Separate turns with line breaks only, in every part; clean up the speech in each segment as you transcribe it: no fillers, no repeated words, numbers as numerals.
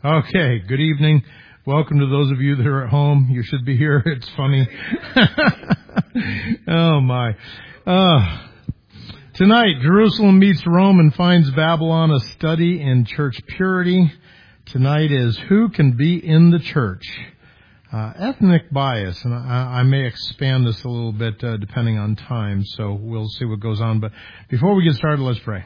Okay, good evening. Welcome to those of you that are at home. You should be here. It's funny. Oh my. Tonight, Jerusalem meets Rome and finds Babylon, a study in church purity. Tonight is Who Can Be in the Church? Ethnic bias, and I may expand this a little bit depending on time, so we'll see what goes on. But before we get started, let's pray.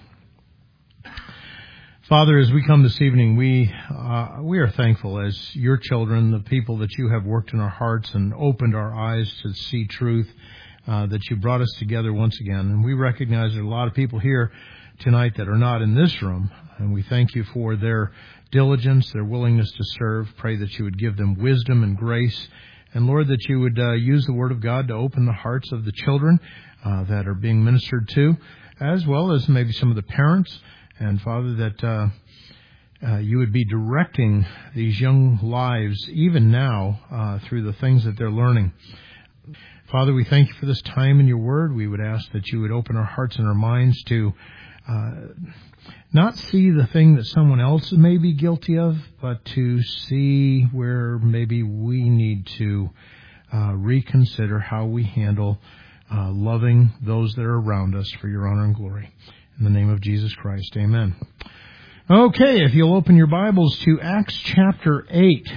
Father, as we come this evening, we are thankful as your children, the people that you have worked in our hearts and opened our eyes to see truth, that you brought us together once again. And we recognize there are a lot of people here tonight that are not in this room, and we thank you for their diligence, their willingness to serve. Pray that you would give them wisdom and grace, and Lord, that you would use the Word of God to open the hearts of the children that are being ministered to, as well as maybe some of the parents. And, Father, that you would be directing these young lives, even now, through the things that they're learning. Father, we thank you for this time in your word. We would ask that you would open our hearts and our minds to not see the thing that someone else may be guilty of, but to see where maybe we need to reconsider how we handle loving those that are around us for your honor and glory. In the name of Jesus Christ, amen. Okay, if you'll open your Bibles to Acts chapter 8.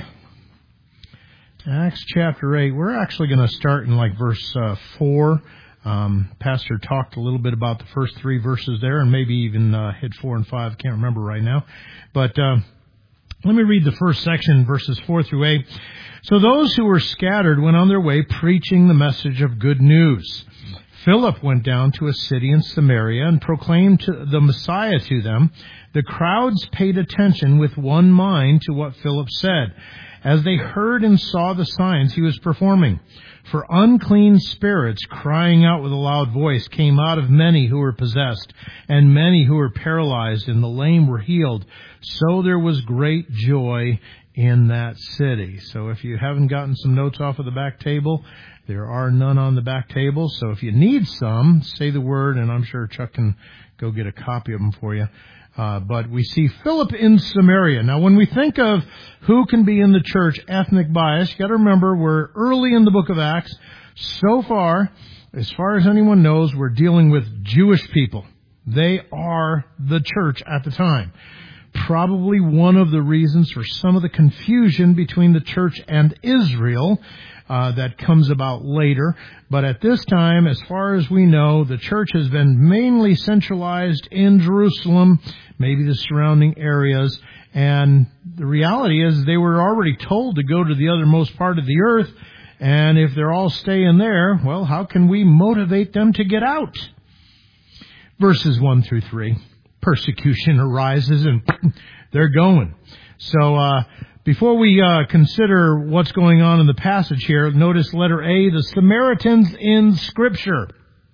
Acts chapter 8. We're actually going to start in verse 4. Pastor talked a little bit about the first three verses there, and maybe even hit 4 and 5. Can't remember right now. But let me read the first section, verses 4 through 8. So those who were scattered went on their way preaching the message of good news. Philip went down to a city in Samaria and proclaimed the Messiah to them. The crowds paid attention with one mind to what Philip said, as they heard and saw the signs he was performing. For unclean spirits, crying out with a loud voice, came out of many who were possessed, and many who were paralyzed, and the lame were healed. So there was great joy in that city. So if you haven't gotten some notes off of the back table, there are none on the back table. So if you need some, say the word, and I'm sure Chuck can go get a copy of them for you. But we see Philip in Samaria. Now, when we think of who can be in the church, ethnic bias, you got to remember we're early in the book of Acts. So far, as far as anyone knows, we're dealing with Jewish people. They are the church at the time. Probably one of the reasons for some of the confusion between the church and Israel that comes about later. But at this time, as far as we know, the church has been mainly centralized in Jerusalem, maybe the surrounding areas. And the reality is they were already told to go to the othermost part of the earth. And if they're all staying there, well, how can we motivate them to get out? Verses 1 through 3. Persecution arises and they're going. So before we consider what's going on in the passage here, notice letter A, the Samaritans in Scripture.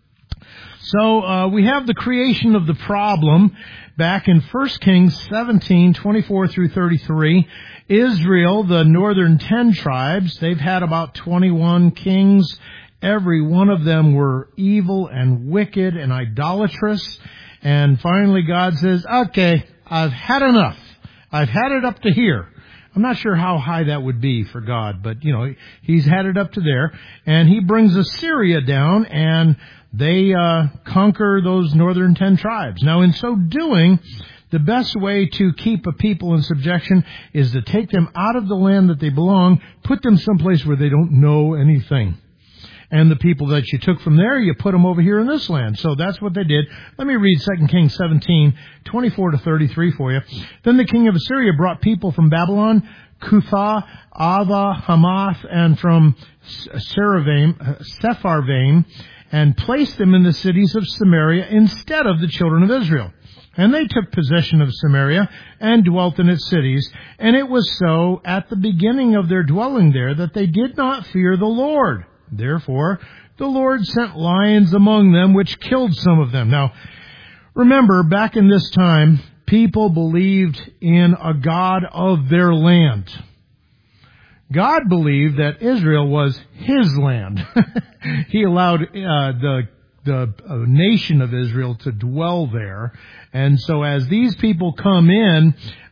So we have the creation of the problem back in 1 Kings 17, 24 through 33. Israel, the northern 10 tribes, they've had about 21 kings. Every one of them were evil and wicked and idolatrous. And finally God says, okay, I've had enough. I've had it up to here. I'm not sure how high that would be for God, but, he's had it up to there. And he brings Assyria down, and they conquer those northern 10 tribes. Now, in so doing, the best way to keep a people in subjection is to take them out of the land that they belong, put them someplace where they don't know anything. And the people that you took from there, you put them over here in this land. So that's what they did. Let me read 2 Kings 17, 24 to 33 for you. Then the king of Assyria brought people from Babylon, Cuthah, Ava, Hamath, and from Sepharvaim, and placed them in the cities of Samaria instead of the children of Israel. And they took possession of Samaria and dwelt in its cities. And it was so at the beginning of their dwelling there that they did not fear the Lord. Therefore, the Lord sent lions among them, which killed some of them. Now, remember, back in this time, people believed in a God of their land. God believed that Israel was His land. He allowed the nation of Israel to dwell there. And so as these people come in,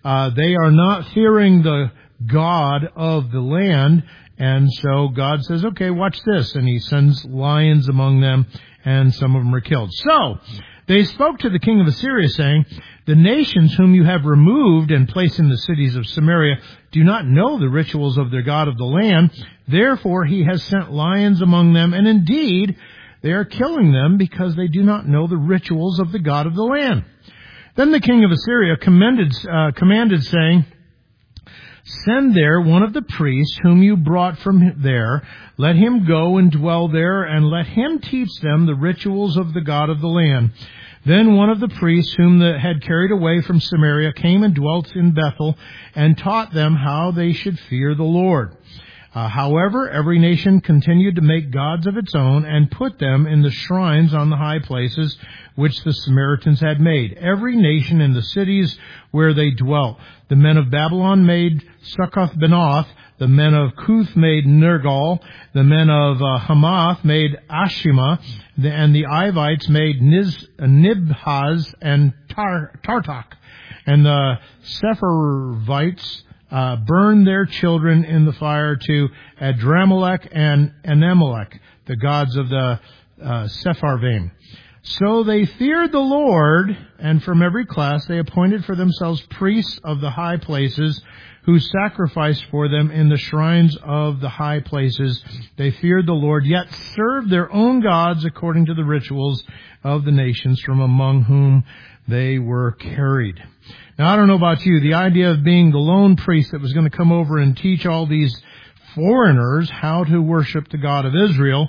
They are not fearing the God of the land. And so God says, okay, watch this. And he sends lions among them, and some of them are killed. So they spoke to the king of Assyria, saying, the nations whom you have removed and placed in the cities of Samaria do not know the rituals of their God of the land. Therefore he has sent lions among them, and indeed they are killing them because they do not know the rituals of the God of the land. Then the king of Assyria commanded, saying, send there one of the priests whom you brought from there. Let him go and dwell there, and let him teach them the rituals of the God of the land. Then one of the priests whom had carried away from Samaria came and dwelt in Bethel, and taught them how they should fear the Lord. However, every nation continued to make gods of its own, and put them in the shrines on the high places which the Samaritans had made, every nation in the cities where they dwelt. The men of Babylon made Succoth-Benoth, the men of Cuth made Nergal, the men of Hamath made Ashima, and the Ivites made Nibhaz and Tartak, and the Sepharvites burned their children in the fire to Adramelech and Anemelech, the gods of the Sepharvaim. So they feared the Lord, and from every class they appointed for themselves priests of the high places, who sacrificed for them in the shrines of the high places. They feared the Lord, yet served their own gods according to the rituals of the nations from among whom they were carried. Now, I don't know about you, the idea of being the lone priest that was going to come over and teach all these foreigners how to worship the God of Israel,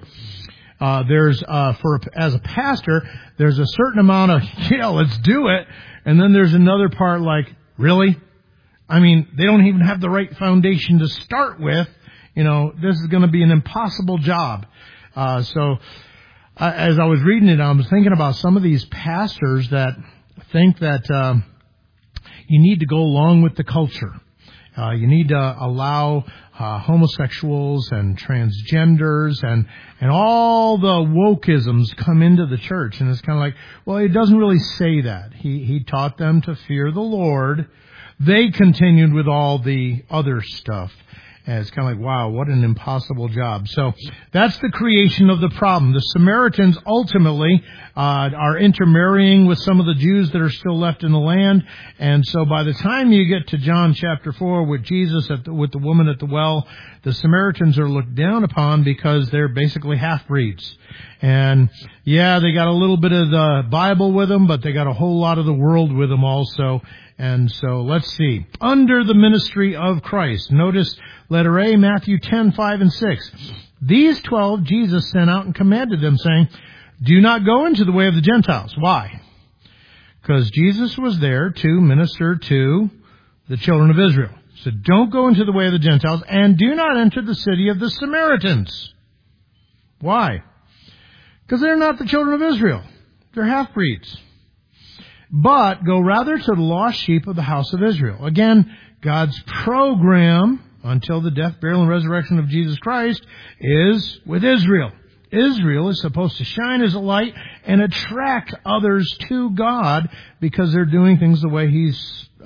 as a pastor, there's a certain amount of, let's do it. And then there's another part like, really? I mean, they don't even have the right foundation to start with. This is going to be an impossible job. As I was reading it, I was thinking about some of these pastors that think that you need to go along with the culture. You need to allow homosexuals and transgenders and all the wokeisms come into the church. And it's kind of like, well, it doesn't really say that. He taught them to fear the Lord. They continued with all the other stuff. And it's kind of like, wow, what an impossible job. So that's the creation of the problem. The Samaritans ultimately are intermarrying with some of the Jews that are still left in the land. And so by the time you get to John chapter 4 with Jesus with the woman at the well, the Samaritans are looked down upon because they're basically half-breeds. And yeah, they got a little bit of the Bible with them, but they got a whole lot of the world with them also. And so let's see. Under the ministry of Christ. Notice letter A, Matthew 10:5 and 6. These 12 Jesus sent out and commanded them, saying, do not go into the way of the Gentiles. Why? Because Jesus was there to minister to the children of Israel. So don't go into the way of the Gentiles, and do not enter the city of the Samaritans. Why? Because they're not the children of Israel. They're half-breeds. But go rather to the lost sheep of the house of Israel. Again, God's program until the death, burial, and resurrection of Jesus Christ is with Israel. Israel is supposed to shine as a light and attract others to God because they're doing things the way He's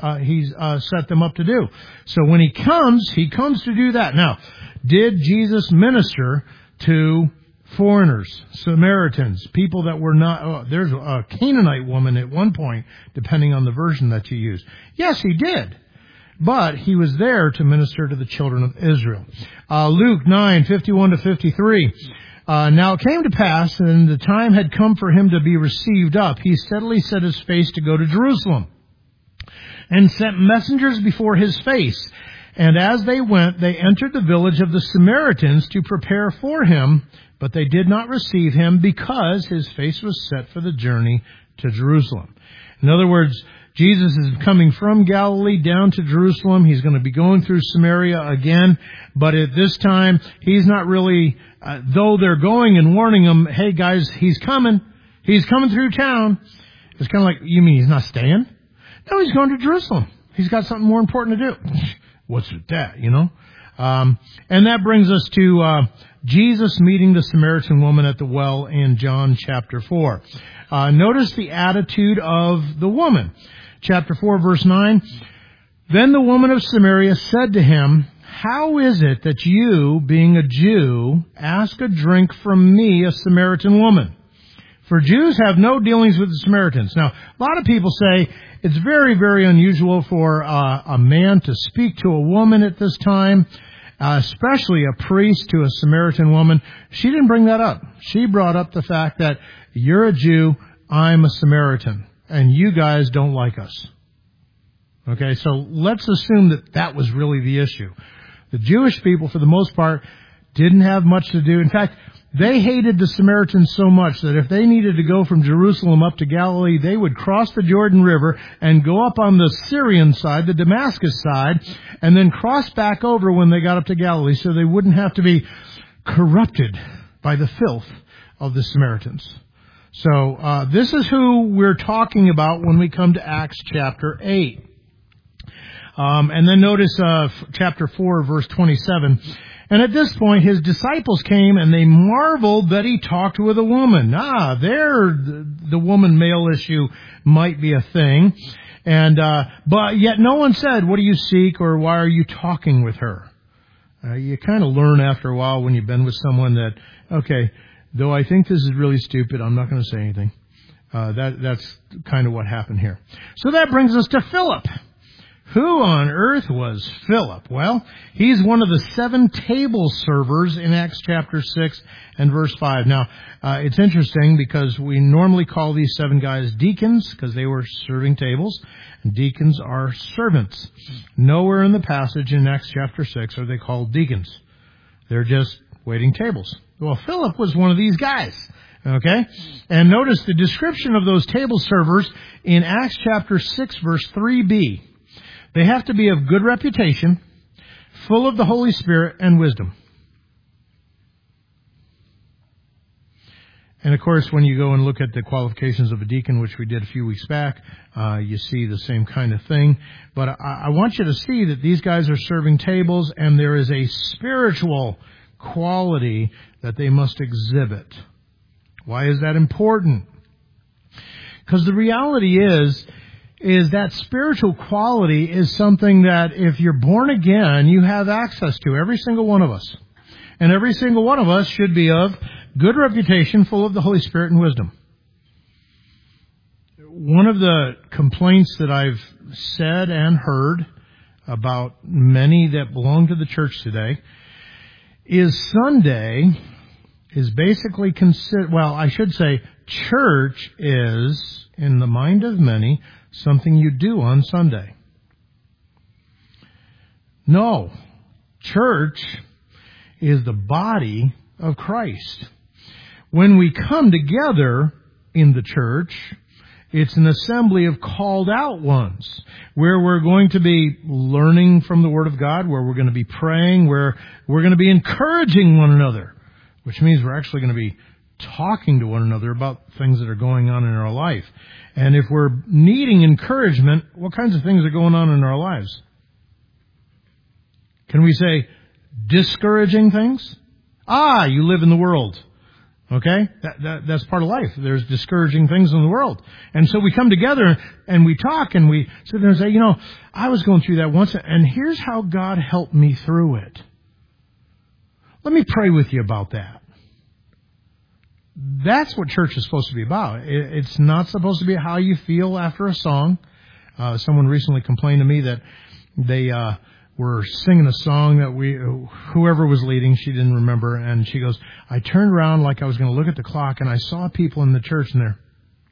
set them up to do. So when He comes to do that. Now, did Jesus minister to foreigners, Samaritans, people that were not, there's a Canaanite woman at one point, depending on the version that you use. Yes, He did. But He was there to minister to the children of Israel. Luke 9:51-53. Now it came to pass, and the time had come for Him to be received up. He steadily set His face to go to Jerusalem, and sent messengers before His face. And as they went, they entered the village of the Samaritans to prepare for Him, but they did not receive Him, because His face was set for the journey to Jerusalem. In other words, Jesus is coming from Galilee down to Jerusalem. He's going to be going through Samaria again, but at this time, He's not really, though they're going and warning Him, hey guys, He's coming through town. It's kind of like, you mean He's not staying? No, He's going to Jerusalem. He's got something more important to do. What's with that, And that brings us to Jesus meeting the Samaritan woman at the well in John chapter 4. Notice the attitude of the woman. Chapter 4, verse 9. Then the woman of Samaria said to him, how is it that you, being a Jew, ask a drink from me, a Samaritan woman? For Jews have no dealings with the Samaritans. Now, a lot of people say it's very, very unusual for a man to speak to a woman at this time, especially a priest to a Samaritan woman. She didn't bring that up. She brought up the fact that you're a Jew, I'm a Samaritan, and you guys don't like us. Okay, so let's assume that that was really the issue. The Jewish people, for the most part, didn't have much to do. In fact, they hated the Samaritans so much that if they needed to go from Jerusalem up to Galilee, they would cross the Jordan River and go up on the Syrian side, the Damascus side, and then cross back over when they got up to Galilee so they wouldn't have to be corrupted by the filth of the Samaritans. So this is who we're talking about when we come to Acts chapter 8. And then notice chapter 4, verse 27. And at this point, his disciples came and they marveled that he talked with a woman. There the woman male issue might be a thing. And but yet no one said, what do you seek, or why are you talking with her? You kind of learn after a while when you've been with someone that, okay, though I think this is really stupid, I'm not going to say anything. That's kind of what happened here. So that brings us to Philip. Who on earth was Philip? Well, he's one of the 7 table servers in Acts chapter 6 and verse 5. Now, it's interesting because we normally call these 7 guys deacons because they were serving tables. And deacons are servants. Nowhere in the passage in Acts chapter 6 are they called deacons. They're just waiting tables. Well, Philip was one of these guys. Okay? And notice the description of those table servers in Acts chapter 6 verse 3b. They have to be of good reputation, full of the Holy Spirit and wisdom. And of course, when you go and look at the qualifications of a deacon, which we did a few weeks back, you see the same kind of thing. But I want you to see that these guys are serving tables, and there is a spiritual quality that they must exhibit. Why is that important? Because the reality is that spiritual quality is something that if you're born again, you have access to, every single one of us. And every single one of us should be of good reputation, full of the Holy Spirit and wisdom. One of the complaints that I've said and heard about many that belong to the church today is Sunday is basically considered, well, I should say church is, in the mind of many, something you do on Sunday. No. Church is the body of Christ. When we come together in the church, it's an assembly of called out ones where we're going to be learning from the Word of God, where we're going to be praying, where we're going to be encouraging one another, which means we're actually going to be talking to one another about things that are going on in our life. And if we're needing encouragement, what kinds of things are going on in our lives? Can we say discouraging things? You live in the world. Okay? That's part of life. There's discouraging things in the world. And so we come together and we talk and we sit there and say, I was going through that once and here's how God helped me through it. Let me pray with you about that. That's what church is supposed to be about. It's not supposed to be how you feel after a song. Someone recently complained to me that they were singing a song that whoever was leading, she didn't remember, and she goes, I turned around like I was going to look at the clock, and I saw people in the church in there.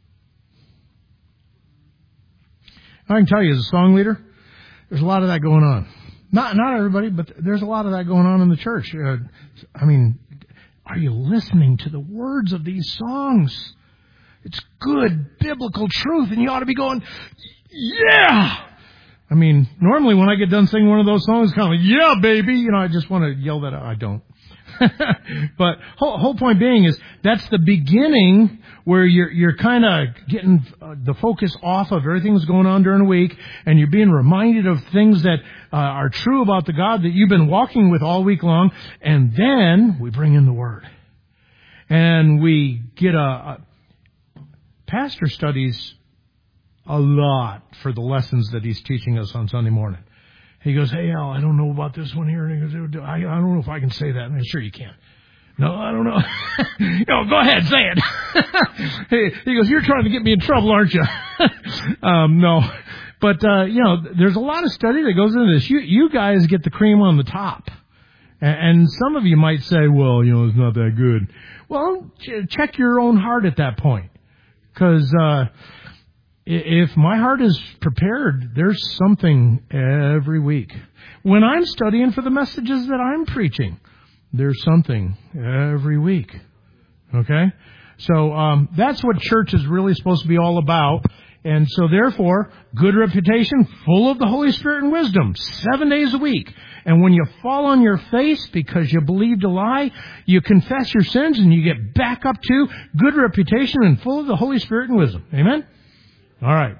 I can tell you, as a song leader, there's a lot of that going on. Not everybody, but there's a lot of that going on in the church. Are you listening to the words of these songs? It's good biblical truth, and you ought to be going, yeah! Normally when I get done singing one of those songs, it's kind of like, yeah, baby! I just want to yell that out. I don't. But whole point being is that's the beginning where you're kind of getting the focus off of everything that's going on during the week, and you're being reminded of things that are true about the God that you've been walking with all week long, and then we bring in the Word. And we get pastor studies a lot for the lessons that he's teaching us on Sunday morning. He goes, hey, Al, I don't know about this one here. And he goes, I don't know if I can say that. And I sure you can. No, I don't know. No, go ahead, say it. He goes, you're trying to get me in trouble, aren't you? No. But, there's a lot of study that goes into this. You guys get the cream on the top. And some of you might say, well, it's not that good. Well, check your own heart at that point. Because if my heart is prepared, there's something every week. When I'm studying for the messages that I'm preaching, there's something every week. Okay? So that's what church is really supposed to be all about. And so therefore, good reputation, full of the Holy Spirit and wisdom, 7 days a week. And when you fall on your face because you believed a lie, you confess your sins and you get back up to good reputation and full of the Holy Spirit and wisdom. Amen? All right.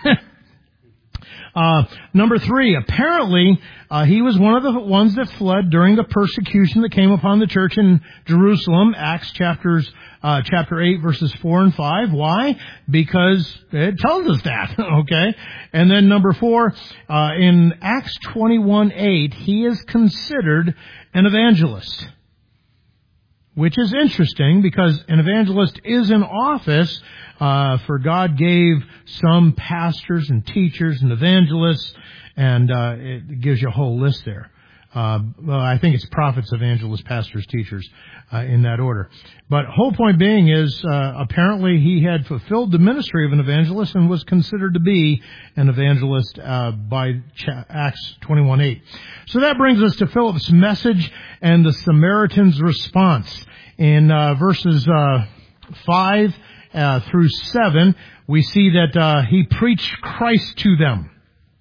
Number 3, apparently, he was one of the ones that fled during the persecution that came upon the church in Jerusalem, Acts chapter 8, verses 4 and 5. Why? Because it tells us that, okay? And then number 4, in Acts 21:8, he is considered an evangelist, which is interesting because an evangelist is an office, for God gave some pastors and teachers and evangelists, and it gives you a whole list there. I think it's prophets, evangelists, pastors, teachers, in that order. But whole point being is, apparently he had fulfilled the ministry of an evangelist and was considered to be an evangelist by Acts 21:8. So that brings us to Philip's message and the Samaritan's response. In verses 5 through 7, we see that he preached Christ to them.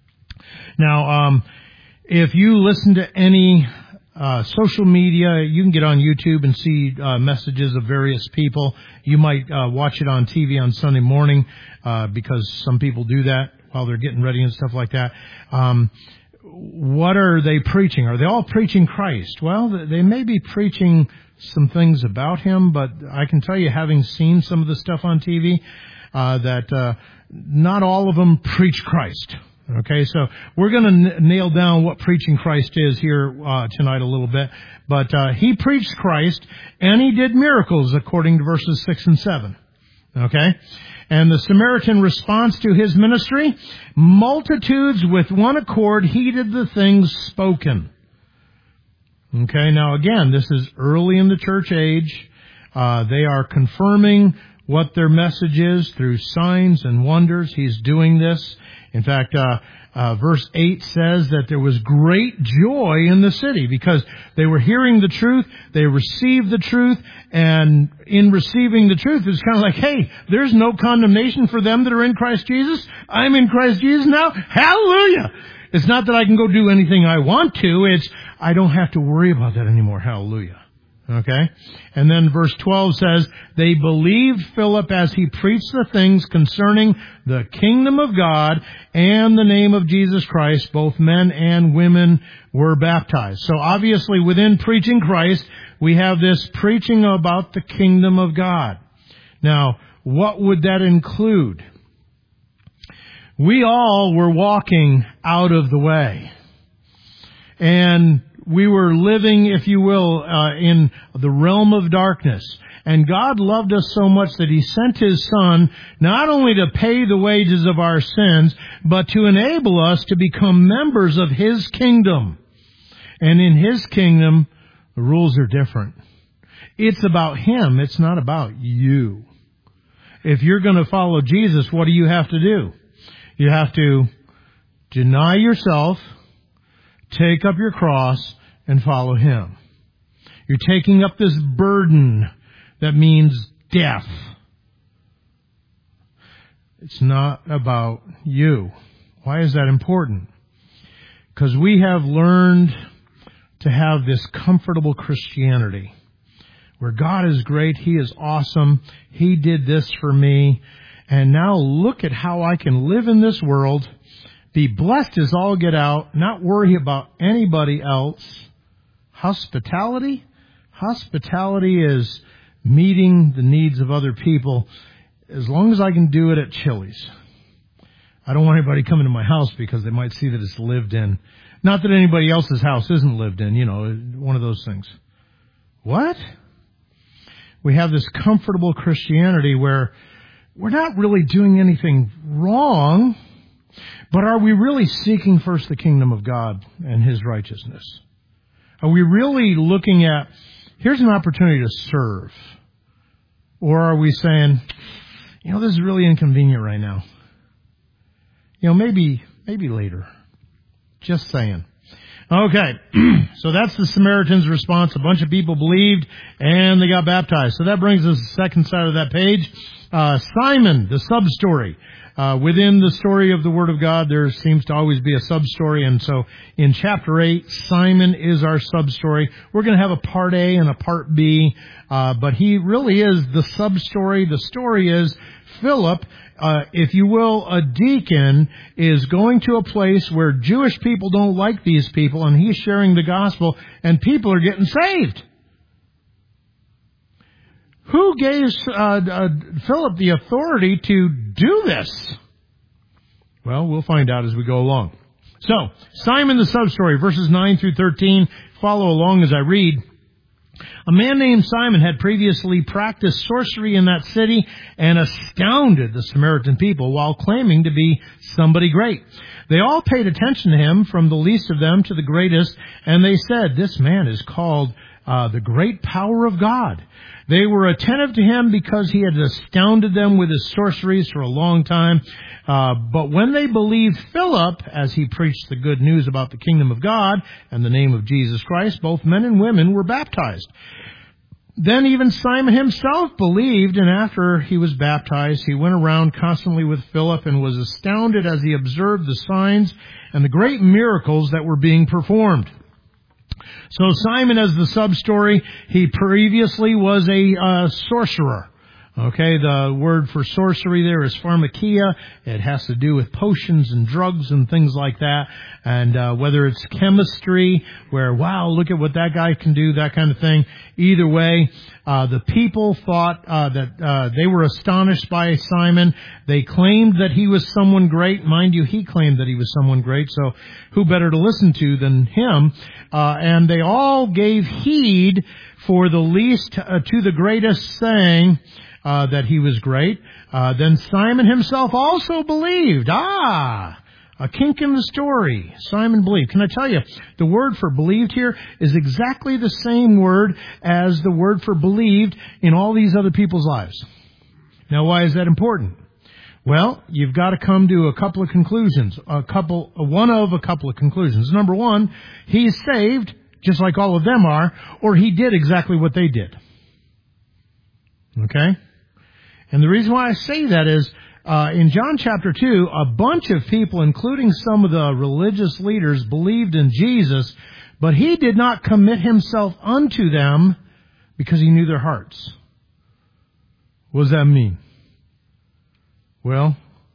Now, if you listen to any social media, you can get on YouTube and see messages of various people. You might watch it on TV on Sunday morning because some people do that while they're getting ready and stuff like that. What are they preaching? Are they all preaching Christ? Well, they may be preaching some things about him, but I can tell you, having seen some of the stuff on TV, that not all of them preach Christ. Okay, so we're going to nail down what preaching Christ is here tonight a little bit. But he preached Christ, and he did miracles according to verses 6 and 7. Okay? And the Samaritan response to his ministry, multitudes with one accord heeded the things spoken. Okay, now again, this is early in the church age. They are confirming what their message is through signs and wonders. He's doing this. In fact, verse 8 says that there was great joy in the city because they were hearing the truth, they received the truth, and in receiving the truth, it's kind of like, hey, there's no condemnation for them that are in Christ Jesus. I'm in Christ Jesus now. Hallelujah! It's not that I can go do anything I want to. It's I don't have to worry about that anymore. Hallelujah. Okay? And then verse 12 says, they believed Philip as he preached the things concerning the kingdom of God and the name of Jesus Christ. Both men and women were baptized. So obviously within preaching Christ, we have this preaching about the kingdom of God. Now, what would that include? We all were walking out of the way. And we were living, if you will, in the realm of darkness. And God loved us so much that He sent His Son not only to pay the wages of our sins, but to enable us to become members of His kingdom. And in His kingdom, the rules are different. It's about Him. It's not about you. If you're going to follow Jesus, what do you have to do? You have to deny yourself, take up your cross, and follow Him. You're taking up this burden that means death. It's not about you. Why is that important? Because we have learned to have this comfortable Christianity where God is great, He is awesome, He did this for me, and now look at how I can live in this world, be blessed as all get out, not worry about anybody else. Hospitality? Hospitality is meeting the needs of other people as long as I can do it at Chili's. I don't want anybody coming to my house because they might see that it's lived in. Not that anybody else's house isn't lived in, one of those things. What? We have this comfortable Christianity where we're not really doing anything wrong, but are we really seeking first the kingdom of God and His righteousness? Are we really looking at, here's an opportunity to serve? Or are we saying, this is really inconvenient right now. Maybe later. Just saying. Okay, so that's the Samaritan's response. A bunch of people believed, and they got baptized. So that brings us to the second side of that page. Simon, the sub-story. Within the story of the Word of God, there seems to always be a sub-story, and so in chapter 8, Simon is our sub-story. We're going to have a part A and a part B, but he really is the sub-story. The story is Philip, if you will, a deacon, is going to a place where Jewish people don't like these people, and he's sharing the gospel, and people are getting saved. Who gave Philip the authority to do this? Well, we'll find out as we go along. So, Simon the sub-story, verses 9 through 13. Follow along as I read. A man named Simon had previously practiced sorcery in that city and astounded the Samaritan people while claiming to be somebody great. They all paid attention to him, from the least of them to the greatest, and they said, "This man is called the great power of God." They were attentive to him because he had astounded them with his sorceries for a long time. But when they believed Philip, as he preached the good news about the kingdom of God and the name of Jesus Christ, both men and women were baptized. Then even Simon himself believed, and after he was baptized, he went around constantly with Philip and was astounded as he observed the signs and the great miracles that were being performed. So Simon, as the sub-story, he previously was a sorcerer. Okay, the word for sorcery there is pharmakia. It has to do with potions and drugs and things like that. And whether it's chemistry, where, wow, look at what that guy can do, that kind of thing. Either way, the people thought that they were astonished by Simon. They claimed that he was someone great. Mind you, he claimed that he was someone great, so who better to listen to than him? And they all gave heed, for the least to the greatest, saying that he was great. Then Simon himself also believed. A kink in the story. Simon believed. Can I tell you, the word for believed here is exactly the same word as the word for believed in all these other people's lives. Now, why is that important? Well, you've got to come to a couple of conclusions. One of a couple of conclusions. Number one, he's saved, just like all of them are, or he did exactly what they did. Okay? And the reason why I say that is, in John chapter 2, a bunch of people, including some of the religious leaders, believed in Jesus, but he did not commit himself unto them because he knew their hearts. What does that mean? Well,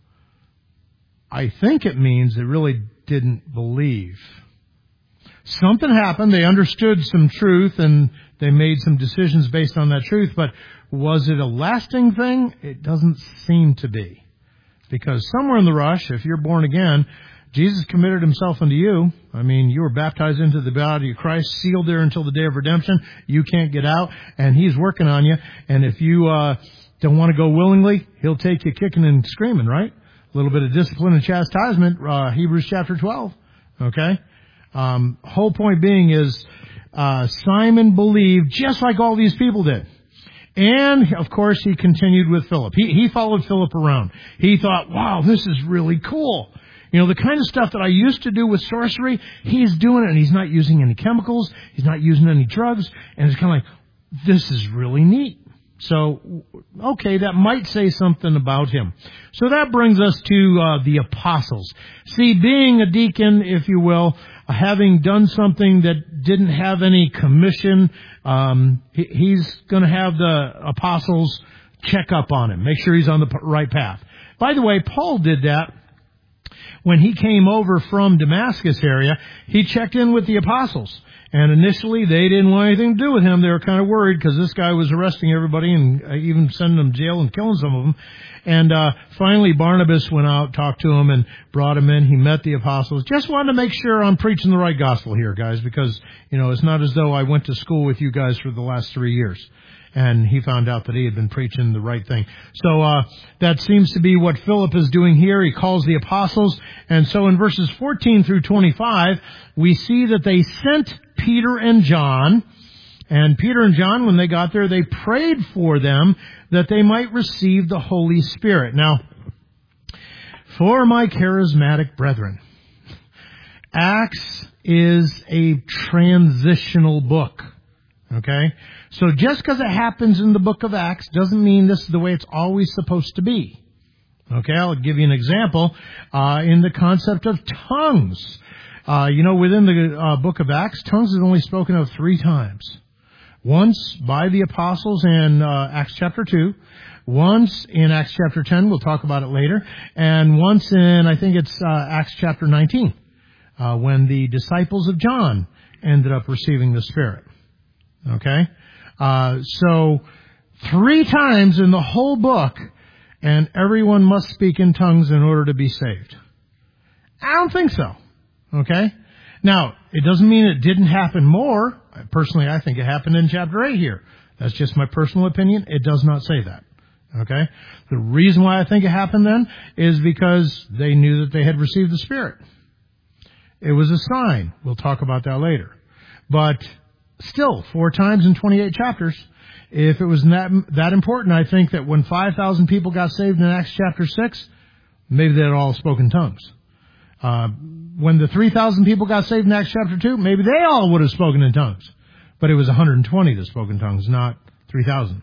I think it means they really didn't believe. Something happened, they understood some truth, and they made some decisions based on that truth, but was it a lasting thing? It doesn't seem to be. Because somewhere in the rush, if you're born again, Jesus committed himself unto you. I mean, you were baptized into the body of Christ, sealed there until the day of redemption. You can't get out, and he's working on you. And if you don't want to go willingly, he'll take you kicking and screaming, right? A little bit of discipline and chastisement, Hebrews chapter 12. Okay? Whole point being is Simon believed just like all these people did. And, of course, he continued with Philip. He followed Philip around. He thought, wow, this is really cool. The kind of stuff that I used to do with sorcery, he's doing it, and he's not using any chemicals. He's not using any drugs. And it's kind of like, this is really neat. So, okay, that might say something about him. So that brings us to the apostles. See, being a deacon, if you will, having done something that didn't have any commission, he's going to have the apostles check up on him, make sure he's on the right path. By the way, Paul did that When he came over from Damascus area, he checked in with the apostles. And initially, they didn't want anything to do with him. They were kind of worried because this guy was arresting everybody and even sending them to jail and killing some of them. And finally, Barnabas went out, talked to him, and brought him in. He met the apostles. Just wanted to make sure I'm preaching the right gospel here, guys, because, it's not as though I went to school with you guys for the last 3 years. And he found out that he had been preaching the right thing. So that seems to be what Philip is doing here. He calls the apostles. And so in verses 14 through 25, we see that they sent Peter and John. And Peter and John, when they got there, they prayed for them that they might receive the Holy Spirit. Now, for my charismatic brethren, Acts is a transitional book. Okay? So just because it happens in the book of Acts doesn't mean this is the way it's always supposed to be. Okay, I'll give you an example in the concept of tongues. Within the book of Acts, tongues is only spoken of 3 times. Once by the apostles in Acts chapter 2, once in Acts chapter 10, we'll talk about it later, and once in, I think it's Acts chapter 19, when the disciples of John ended up receiving the Spirit. Okay? So 3 times in the whole book, and everyone must speak in tongues in order to be saved. I don't think so. Okay? Now, it doesn't mean it didn't happen more. Personally, I think it happened in chapter 8 here. That's just my personal opinion. It does not say that. Okay? The reason why I think it happened then is because they knew that they had received the Spirit. It was a sign. We'll talk about that later. But still, 4 times in 28 chapters. If it was that important, I think that when 5,000 people got saved in Acts chapter 6, maybe they had all spoken tongues. When the 3,000 people got saved in Acts chapter 2, maybe they all would have spoken in tongues. But it was 120 that spoke in tongues, not 3,000.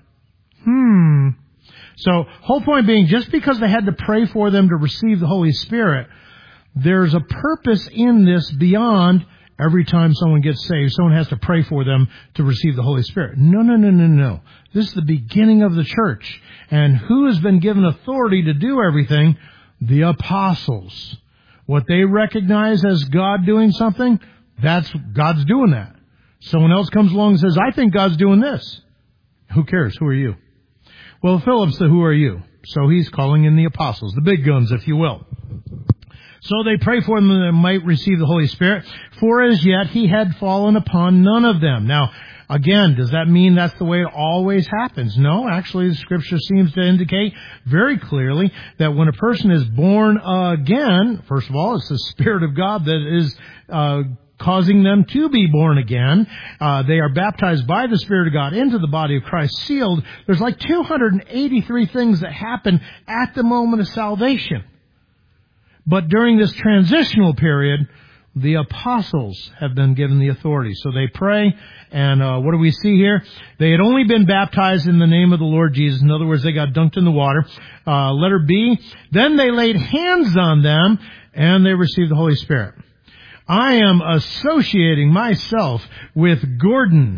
So, whole point being, just because they had to pray for them to receive the Holy Spirit, there's a purpose in this beyond every time someone gets saved, someone has to pray for them to receive the Holy Spirit. No. This is the beginning of the church. And who has been given authority to do everything? The apostles. What they recognize as God doing something, that's God's doing that. Someone else comes along and says, I think God's doing this. Who cares? Who are you? Well, Philip said, who are you? So he's calling in the apostles, the big guns, if you will. So they pray for them that they might receive the Holy Spirit, for as yet he had fallen upon none of them. Now, again, does that mean that's the way it always happens? No, actually the Scripture seems to indicate very clearly that when a person is born again, first of all, it's the Spirit of God that is causing them to be born again. They are baptized by the Spirit of God into the body of Christ, sealed. There's like 283 things that happen at the moment of salvation. But during this transitional period, the apostles have been given the authority. So they pray, and what do we see here? They had only been baptized in the name of the Lord Jesus. In other words, they got dunked in the water. Letter B, then they laid hands on them, and they received the Holy Spirit. I am associating myself with Gordon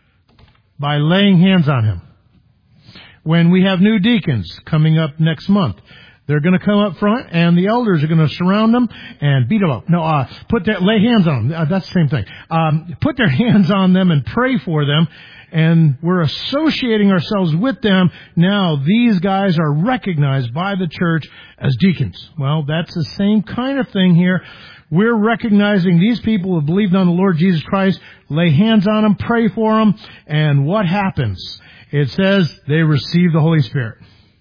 by laying hands on him. When we have new deacons coming up next month, they're going to come up front, and the elders are going to surround them and beat them up. No, lay hands on them. That's the same thing. Put their hands on them and pray for them, and we're associating ourselves with them. Now, these guys are recognized by the church as deacons. Well, that's the same kind of thing here. We're recognizing these people who have believed on the Lord Jesus Christ, lay hands on them, pray for them, and what happens? It says they receive the Holy Spirit.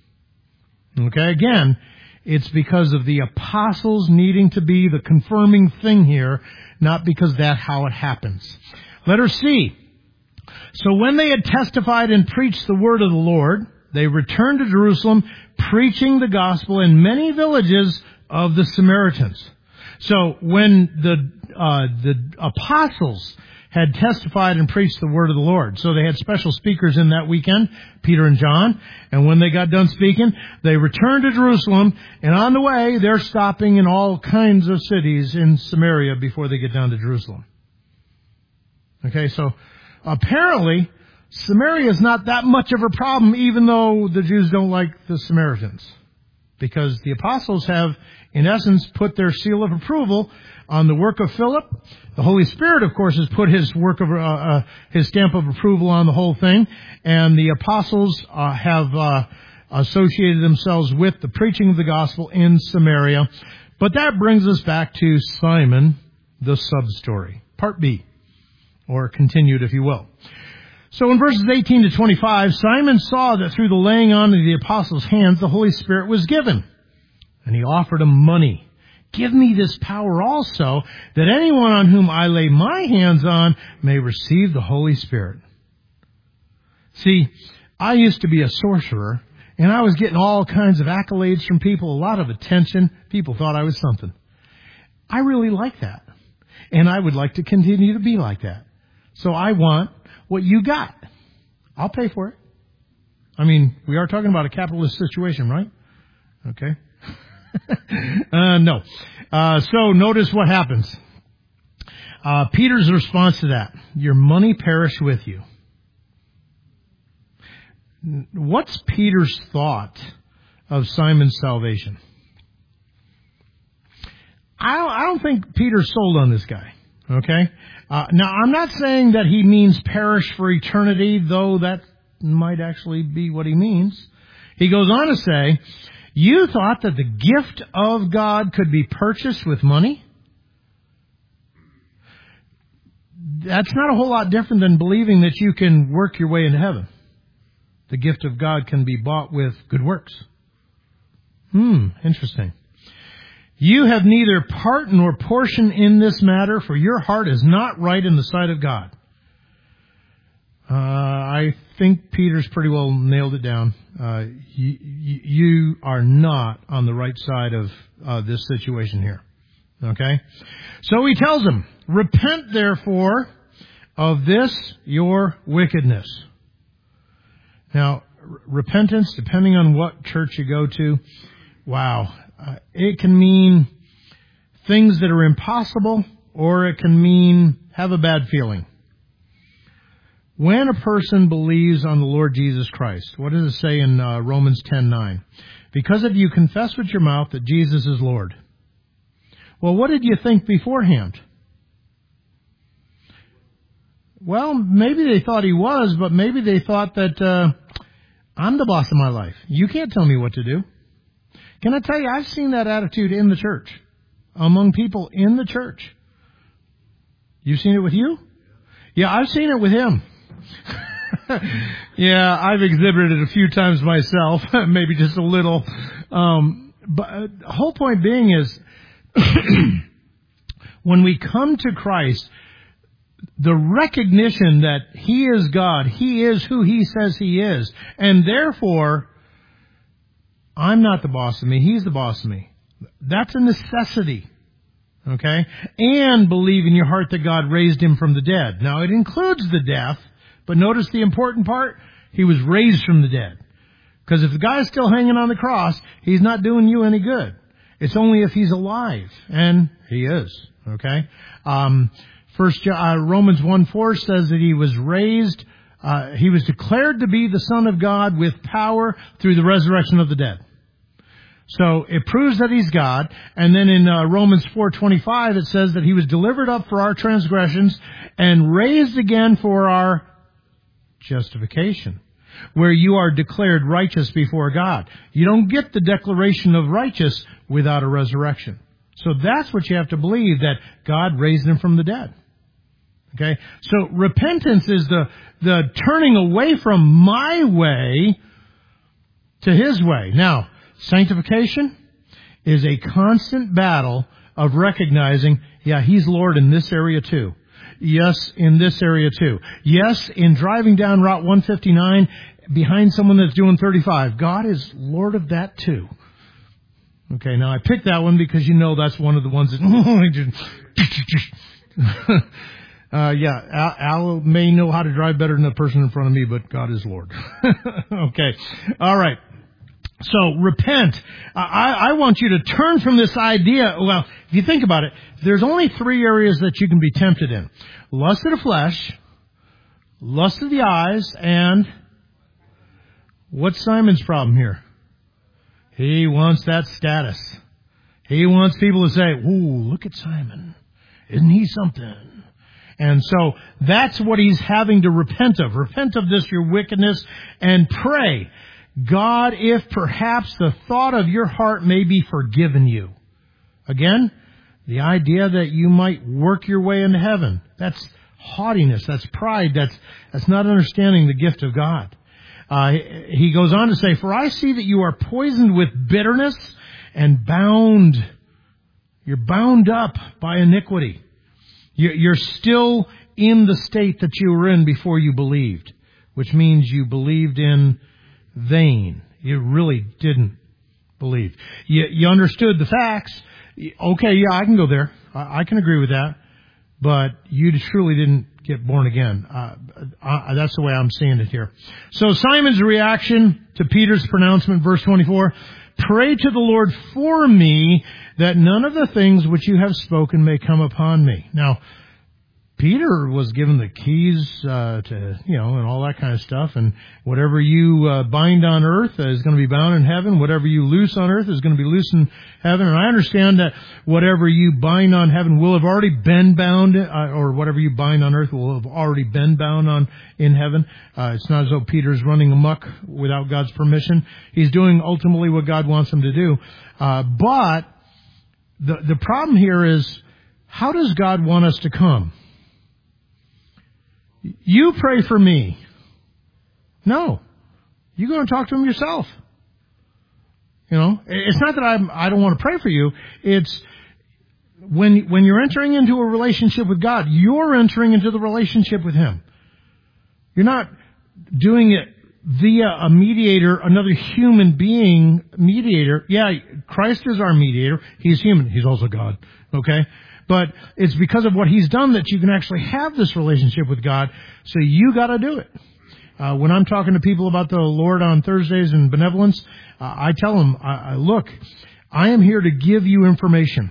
Okay, again, it's because of the apostles needing to be the confirming thing here, not because that's how it happens. Letter C. So when they had testified and preached the word of the Lord, they returned to Jerusalem, preaching the gospel in many villages of the Samaritans. So when the apostles had testified and preached the word of the Lord. So they had special speakers in that weekend, Peter and John. And when they got done speaking, they returned to Jerusalem. And on the way, they're stopping in all kinds of cities in Samaria before they get down to Jerusalem. Okay, so apparently, Samaria is not that much of a problem, even though the Jews don't like the Samaritans. because the apostles have, in essence, put their seal of approval on the work of Philip. The Holy Spirit, of course, has put his work of his stamp of approval on the whole thing, and the apostles have associated themselves with the preaching of the gospel in Samaria. But that brings us back to Simon, the sub-story, part B, or continued, if you will. So in verses 18 to 25, Simon saw that through the laying on of the apostles' hands, the Holy Spirit was given. And he offered them money. Give me this power also, that anyone on whom I lay my hands on may receive the Holy Spirit. See, I used to be a sorcerer, and I was getting all kinds of accolades from people, a lot of attention. People thought I was something. I really like that. And I would like to continue to be like that. So I want what you got. I'll pay for it. I mean, we are talking about a capitalist situation, right? Okay. No. So notice what happens. Peter's response to that. Your money perish with you. What's Peter's thought of Simon's salvation? I don't think Peter's sold on this guy. Okay? Now, I'm not saying that he means perish for eternity, though that might actually be what he means. He goes on to say, you thought that the gift of God could be purchased with money? That's not a whole lot different than believing that you can work your way into heaven. The gift of God can be bought with good works. Interesting. You have neither part nor portion in this matter, for your heart is not right in the sight of God. I think Peter's pretty well nailed it down. You are not on the right side of this situation here. Okay? So he tells them, repent therefore of this your wickedness. Now, repentance, depending on what church you go to, wow, it can mean things that are impossible, or it can mean have a bad feeling. When a person believes on the Lord Jesus Christ, what does it say in Romans 10:9? Because of you confess with your mouth that Jesus is Lord. Well, what did you think beforehand? Well, maybe they thought he was, but maybe they thought that I'm the boss of my life. You can't tell me what to do. Can I tell you, I've seen that attitude in the church, among people in the church. You've seen it with you? Yeah, I've seen it with him. Yeah, I've exhibited it a few times myself, maybe just a little. But the whole point being is, when we come to Christ, the recognition that He is God, He is who He says He is, and therefore, I'm not the boss of me, He's the boss of me. That's a necessity. Okay? And believe in your heart that God raised Him from the dead. Now, it includes the death, but notice the important part, He was raised from the dead. Because if the guy's still hanging on the cross, He's not doing you any good. It's only if He's alive. And He is. Okay? Romans 1:4 says that He was raised, He was declared to be the Son of God with power through the resurrection of the dead. So it proves that He's God. And then in Romans 4:25 it says that He was delivered up for our transgressions and raised again for our justification, where you are declared righteous before God. You don't get the declaration of righteous without a resurrection. So that's what you have to believe, that God raised Him from the dead. Okay? So repentance is the turning away from my way to His way. Now, sanctification is a constant battle of recognizing, yeah, He's Lord in this area too. Yes, in this area too. Yes, in driving down Route 159 behind someone that's doing 35. God is Lord of that too. Okay, now I picked that one because you know that's one of the ones that... Al may know how to drive better than the person in front of me, but God is Lord. Okay, all right. So, repent. I want you to turn from this idea. Well, if you think about it, there's only 3 areas that you can be tempted in. Lust of the flesh, lust of the eyes, and what's Simon's problem here? He wants that status. He wants people to say, ooh, look at Simon. Isn't he something? And so that's what he's having to repent of. Repent of this, your wickedness, and pray, God, if perhaps the thought of your heart may be forgiven you. Again, the idea that you might work your way into heaven. That's haughtiness. That's pride. That's not understanding the gift of God. He goes on to say, for I see that you are poisoned with bitterness and bound. You're bound up by iniquity. You're still in the state that you were in before you believed, which means you believed in vain. You really didn't believe. You understood the facts. Okay, yeah, I can go there. I can agree with that. But you truly didn't get born again. That's the way I'm seeing it here. So Simon's reaction to Peter's pronouncement, verse 24, pray to the Lord for me, that none of the things which you have spoken may come upon me. Now, Peter was given the keys to, and all that kind of stuff. And whatever you bind on earth is going to be bound in heaven. Whatever you loose on earth is going to be loose in heaven. And I understand that whatever you bind on heaven will have already been bound, or whatever you bind on earth will have already been bound in heaven. It's not as though Peter's running amok without God's permission. He's doing ultimately what God wants him to do. But the problem here is, how does God want us to come? You pray for me. No. You go and talk to him yourself. It's not that I don't want to pray for you. It's when you're entering into a relationship with God, you're entering into the relationship with him. You're not doing it via a mediator, another human being mediator. Yeah, Christ is our mediator. He's human. He's also God. Okay? But it's because of what he's done that you can actually have this relationship with God. So you got to do it. When I'm talking to people about the Lord on Thursdays and benevolence, I tell them, look, I am here to give you information.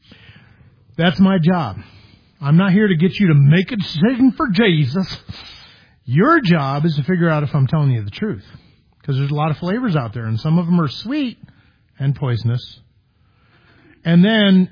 That's my job. I'm not here to get you to make a decision for Jesus. Your job is to figure out if I'm telling you the truth. Because there's a lot of flavors out there, and some of them are sweet and poisonous. And then,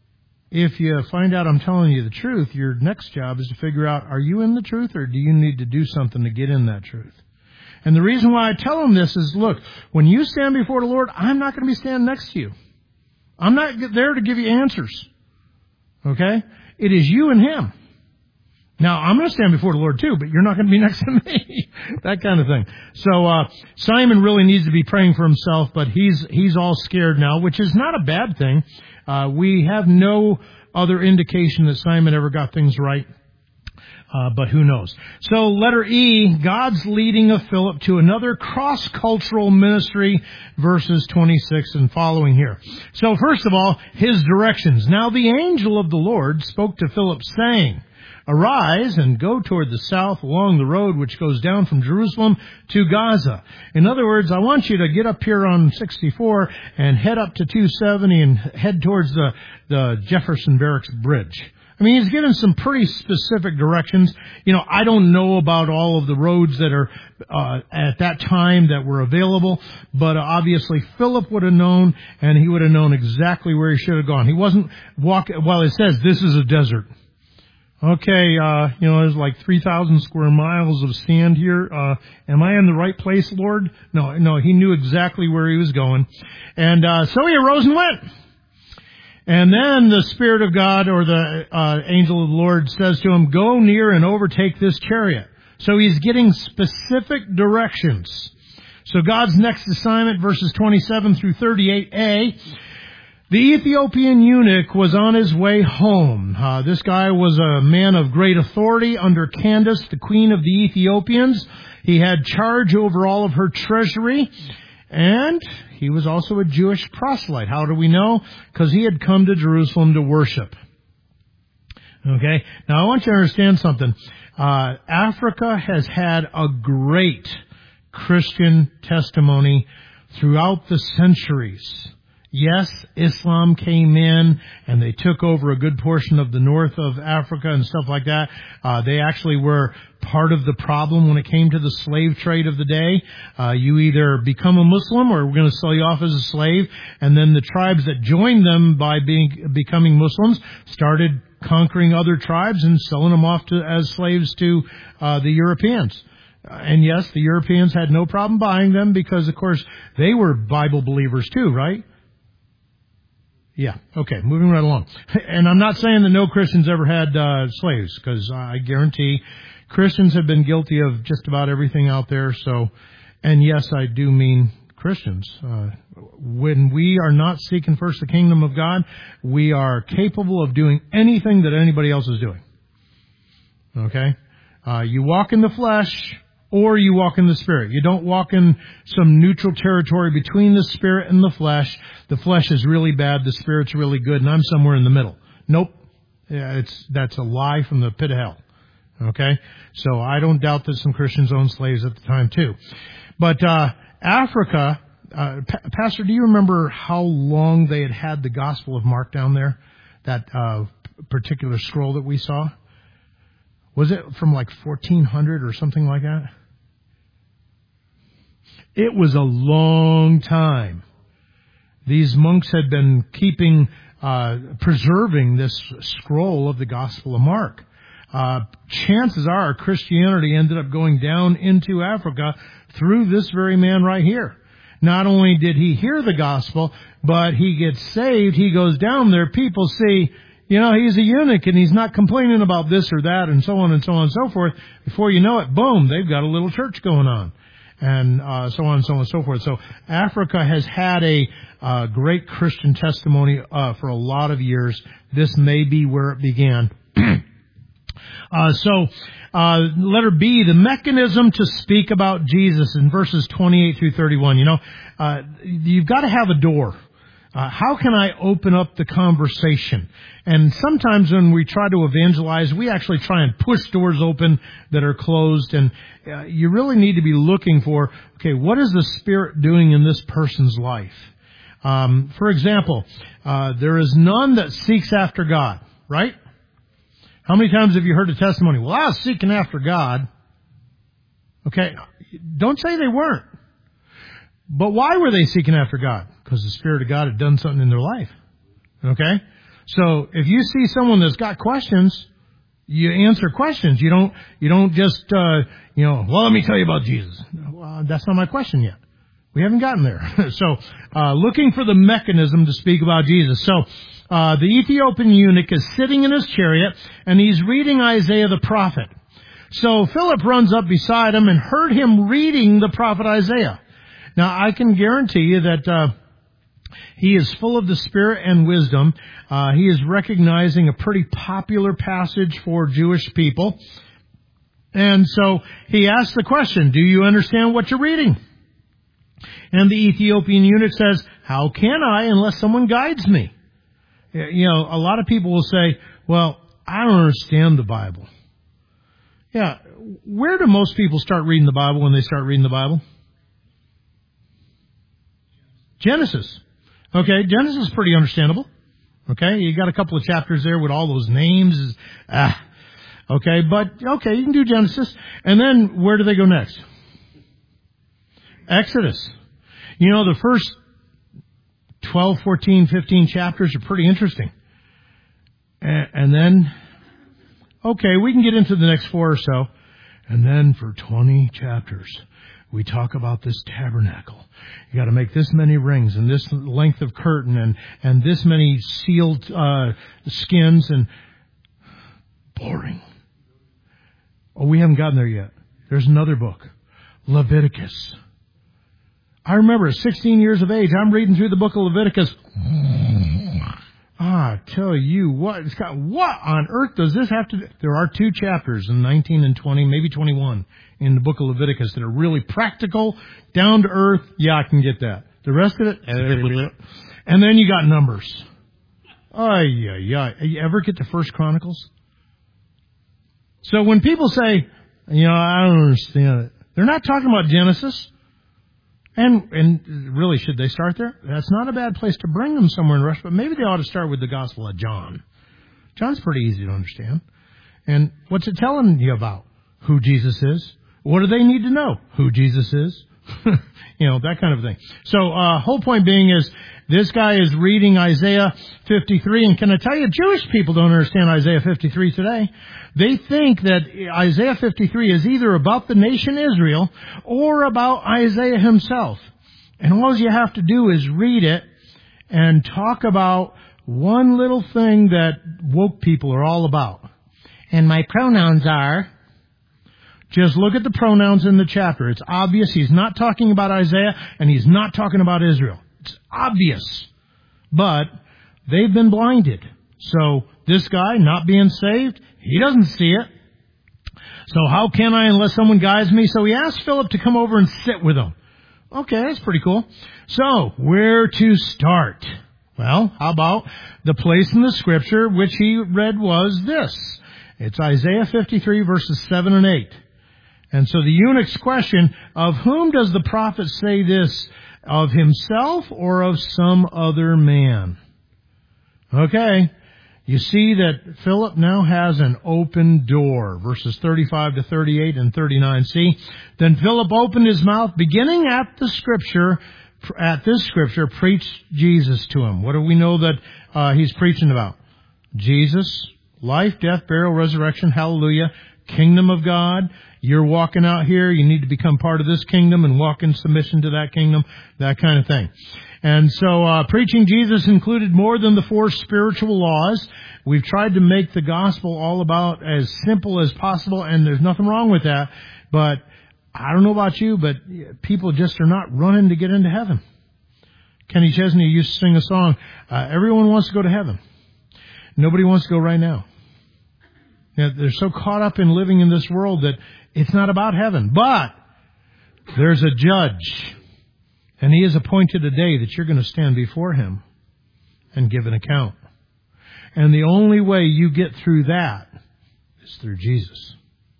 if you find out I'm telling you the truth, your next job is to figure out, are you in the truth, or do you need to do something to get in that truth? And the reason why I tell them this is, look, when you stand before the Lord, I'm not going to be standing next to you. I'm not there to give you answers. Okay? It is you and him. Now, I'm going to stand before the Lord too, but you're not going to be next to me. That kind of thing. So, Simon really needs to be praying for himself, but he's all scared now, which is not a bad thing. We have no other indication that Simon ever got things right. But who knows? So, letter E, God's leading of Philip to another cross-cultural ministry, verses 26 and following here. So, first of all, his directions. Now, the angel of the Lord spoke to Philip, saying, arise and go toward the south along the road which goes down from Jerusalem to Gaza. In other words, I want you to get up here on 64 and head up to 270 and head towards the Jefferson Barracks Bridge. I mean, he's given some pretty specific directions. I don't know about all of the roads that are at that time that were available, but obviously Philip would have known, and he would have known exactly where he should have gone. He wasn't walking. Well, it says this is a desert. Okay, there's like 3,000 square miles of sand here. Am I in the right place, Lord? No, he knew exactly where he was going. And so he arose and went. And then the Spirit of God, or the angel of the Lord, says to him, go near and overtake this chariot. So he's getting specific directions. So God's next assignment, verses 27 through 38a, the Ethiopian eunuch was on his way home. This guy was a man of great authority under Candace, the queen of the Ethiopians. He had charge over all of her treasury, and he was also a Jewish proselyte. How do we know? Because he had come to Jerusalem to worship. Okay? Now, I want you to understand something. Africa has had a great Christian testimony throughout the centuries. Yes, Islam came in and they took over a good portion of the north of Africa and stuff like that. They actually were part of the problem when it came to the slave trade of the day. You either become a Muslim or we're going to sell you off as a slave. And then the tribes that joined them by becoming Muslims started conquering other tribes and selling them off as slaves to the Europeans. And yes, the Europeans had no problem buying them because, of course, they were Bible believers too, right? Yeah. Okay. Moving right along. And I'm not saying that no Christians ever had slaves, because I guarantee Christians have been guilty of just about everything out there. So, and yes, I do mean Christians. When we are not seeking first the kingdom of God, we are capable of doing anything that anybody else is doing. Okay? You walk in the flesh, or you walk in the Spirit. You don't walk in some neutral territory between the Spirit and the flesh. The flesh is really bad, the Spirit's really good, and I'm somewhere in the middle. Nope. Yeah, that's a lie from the pit of hell. Okay? So I don't doubt that some Christians owned slaves at the time too. But Africa, Pastor, do you remember how long they had the Gospel of Mark down there? That particular scroll that we saw? Was it from like 1400 or something like that? It was a long time. These monks had been preserving this scroll of the Gospel of Mark. Chances are Christianity ended up going down into Africa through this very man right here. Not only did he hear the gospel, but he gets saved. He goes down there. People see, he's a eunuch and he's not complaining about this or that and so on and so on and so forth. Before you know it, boom, they've got a little church going on. And so on and so on and so forth. So Africa has had a great Christian testimony for a lot of years. This may be where it began. Letter B, the mechanism to speak about Jesus in verses 28 through 31. You've got to have a door. How can I open up the conversation? And sometimes when we try to evangelize, we actually try and push doors open that are closed. And you really need to be looking for, okay, what is the Spirit doing in this person's life? For example, there is none that seeks after God, right? How many times have you heard a testimony? Well, I was seeking after God. Okay, don't say they weren't. But why were they seeking after God? Because the Spirit of God had done something in their life. Okay? So if you see someone that's got questions, you answer questions. You don't just, well, let me tell you about Jesus. Well, that's not my question yet. We haven't gotten there. So, looking for the mechanism to speak about Jesus. So, the Ethiopian eunuch is sitting in his chariot and he's reading Isaiah the prophet. So Philip runs up beside him and heard him reading the prophet Isaiah. Now, I can guarantee you that he is full of the Spirit and wisdom. He is recognizing a pretty popular passage for Jewish people. And so he asks the question, do you understand what you're reading? And the Ethiopian eunuch says, how can I unless someone guides me? A lot of people will say, well, I don't understand the Bible. Yeah, where do most people start reading the Bible when they start reading the Bible? Genesis. Okay, Genesis is pretty understandable. Okay, you got a couple of chapters there with all those names. Okay, you can do Genesis. And then where do they go next? Exodus. The first 12, 14, 15 chapters are pretty interesting. And then, okay, we can get into the next 4 or so. And then for 20 chapters, we talk about this tabernacle. You got to make this many rings and this length of curtain and this many sealed skins and boring. Oh, we haven't gotten there yet. There's another book, Leviticus. I remember at 16 years of age, I'm reading through the book of Leviticus. I tell you what, what on earth does this have to do? There are 2 chapters in 19 and 20, maybe 21 in the book of Leviticus that are really practical, down to earth. Yeah, I can get that. The rest of it, and then you got Numbers. You ever get to 1 Chronicles? So when people say, I don't understand it, they're not talking about Genesis. And really, should they start there? That's not a bad place to bring them somewhere in Russia, but maybe they ought to start with the Gospel of John. John's pretty easy to understand. And what's it telling you about? Who Jesus is. What do they need to know? Who Jesus is. That kind of thing. So, whole point being is, this guy is reading Isaiah 53, and can I tell you, Jewish people don't understand Isaiah 53 today. They think that Isaiah 53 is either about the nation Israel or about Isaiah himself. And all you have to do is read it and talk about one little thing that woke people are all about. And my pronouns are... Just look at the pronouns in the chapter. It's obvious he's not talking about Isaiah, and he's not talking about Israel. It's obvious. But they've been blinded. So this guy, not being saved, he doesn't see it. So how can I unless someone guides me? So he asked Philip to come over and sit with him. Okay, that's pretty cool. So, where to start? Well, how about the place in the Scripture which he read was this. It's Isaiah 53, verses 7 and 8. And so the eunuch's question, of whom does the prophet say this? Of himself or of some other man? Okay. You see that Philip now has an open door. Verses 35 to 38 and 39c. Then Philip opened his mouth, beginning at this scripture, preached Jesus to him. What do we know that he's preaching about? Jesus, life, death, burial, resurrection, hallelujah, kingdom of God. You're walking out here, you need to become part of this kingdom and walk in submission to that kingdom, that kind of thing. And so preaching Jesus included more than the 4 spiritual laws. We've tried to make the gospel all about as simple as possible, and there's nothing wrong with that. But I don't know about you, but people just are not running to get into heaven. Kenny Chesney used to sing a song, everyone wants to go to heaven. Nobody wants to go right now. They're so caught up in living in this world that it's not about heaven. But there's a judge, and he has appointed a day that you're going to stand before him and give an account. And the only way you get through that is through Jesus.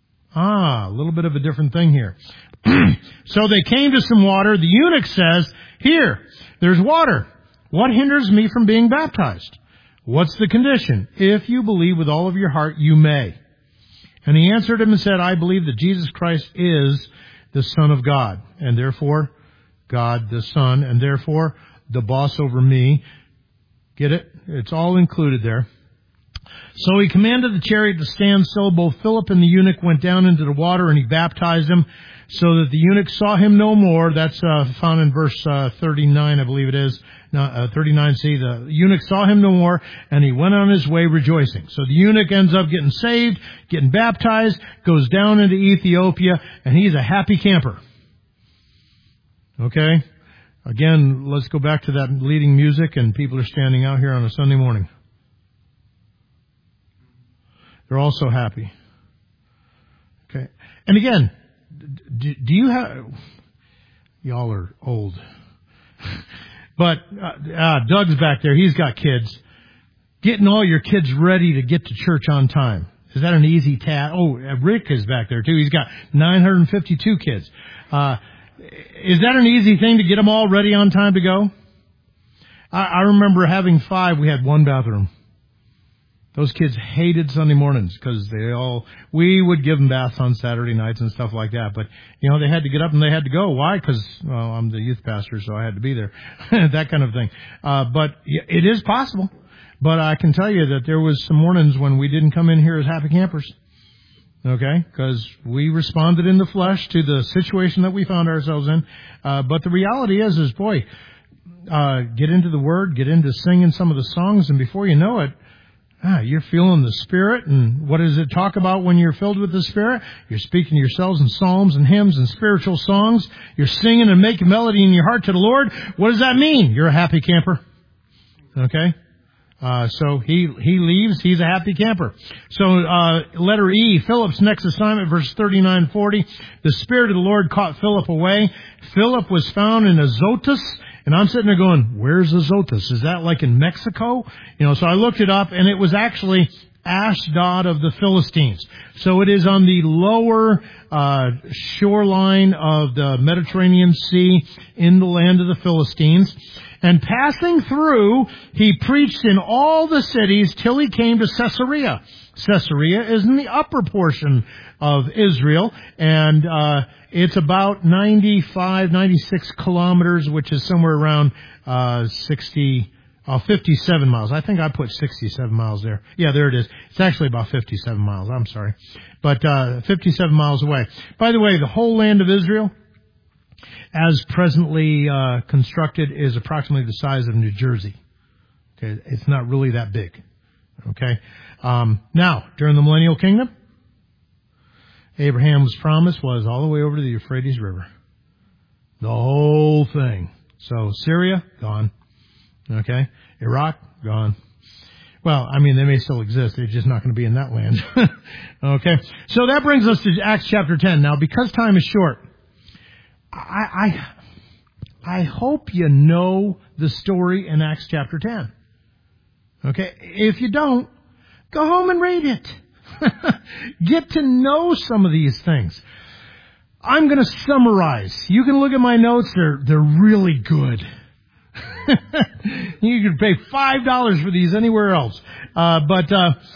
A little bit of a different thing here. So they came to some water. The eunuch says, here, there's water. What hinders me from being baptized? What's the condition? If you believe with all of your heart, you may. And he answered him and said, I believe that Jesus Christ is the Son of God, and therefore God the Son, and therefore the boss over me. Get it? It's all included there. So he commanded the chariot to stand still. Both Philip and the eunuch went down into the water, and he baptized him, so that the eunuch saw him no more. That's found in verse 39, I believe it is. 39c. The eunuch saw him no more, and he went on his way rejoicing. So the eunuch ends up getting saved, getting baptized, goes down into Ethiopia, and he's a happy camper. Okay? Again, let's go back to that leading music, and people are standing out here on a Sunday morning. They're all so happy. Okay. And again, do you have... Y'all are old. But Doug's back there. He's got kids. Getting all your kids ready to get to church on time. Is that an easy task? Oh, Rick is back there, too. He's got 952 kids. Is that an easy thing to get them all ready on time to go? I remember having 5. We had 1 bathroom. Those kids hated Sunday mornings because we would give them baths on Saturday nights and stuff like that. But, they had to get up and they had to go. Why? Because, I'm the youth pastor, so I had to be there. That kind of thing. But it is possible. But I can tell you that there was some mornings when we didn't come in here as happy campers. Okay? Because we responded in the flesh to the situation that we found ourselves in. But the reality is boy, get into the Word, get into singing some of the songs, and before you know it, you're feeling the Spirit. And what does it talk about when you're filled with the Spirit? You're speaking to yourselves in psalms and hymns and spiritual songs. You're singing and making melody in your heart to the Lord. What does that mean? You're a happy camper. Okay? So he leaves. He's a happy camper. So letter E, Philip's next assignment, verse 39-40. The Spirit of the Lord caught Philip away. Philip was found in Azotus. And I'm sitting there going, where's Azotus? Is that like in Mexico? So I looked it up, and it was actually Ashdod of the Philistines. So it is on the lower shoreline of the Mediterranean Sea in the land of the Philistines. And passing through, he preached in all the cities till he came to Caesarea. Caesarea is in the upper portion of Israel, and it's about 96 kilometers, which is somewhere around 57 miles. I think I put 67 miles there. Yeah, there it is. It's actually about 57 miles. I'm sorry. But 57 miles away. By the way, the whole land of Israel, as presently constructed, is approximately the size of New Jersey. Okay, it's not really that big. Okay. Now, during the millennial kingdom, Abraham's promise was all the way over to the Euphrates River. The whole thing. So Syria, gone. Okay. Iraq, gone. Well, I mean, they may still exist. They're just not going to be in that land. Okay. So that brings us to Acts chapter 10. Now, because time is short, I hope you know the story in Acts chapter 10. Okay. If you don't, go home and read it. Get to know some of these things. I'm going to summarize. You can look at my notes. They're really good. You can pay $5 for these anywhere else. But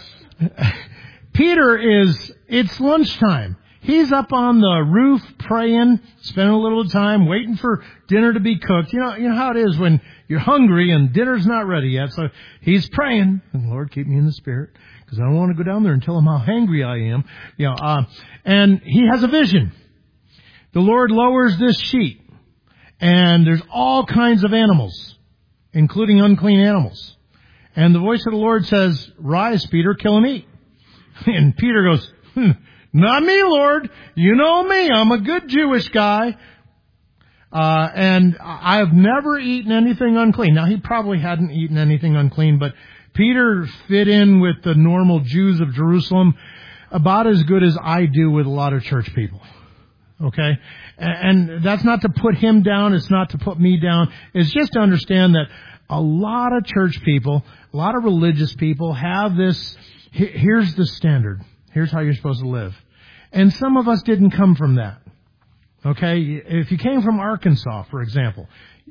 Peter it's lunchtime. He's up on the roof praying, spending a little time waiting for dinner to be cooked. You know how it is when you're hungry and dinner's not ready yet. So he's praying, Lord, keep me in the spirit, because I don't want to go down there and tell him how hangry I am. And he has a vision. The Lord lowers this sheet, and there's all kinds of animals, including unclean animals. And the voice of the Lord says, "Rise, Peter, kill and eat." And Peter goes, "Not me, Lord. You know me. I'm a good Jewish guy. And I have never eaten anything unclean." Now, he probably hadn't eaten anything unclean, but Peter fit in with the normal Jews of Jerusalem about as good as I do with a lot of church people. Okay? And that's not to put him down. It's not to put me down. It's just to understand that a lot of church people, a lot of religious people have this, here's the standard. Here's how you're supposed to live. And some of us didn't come from that. Okay? If you came from Arkansas, for example,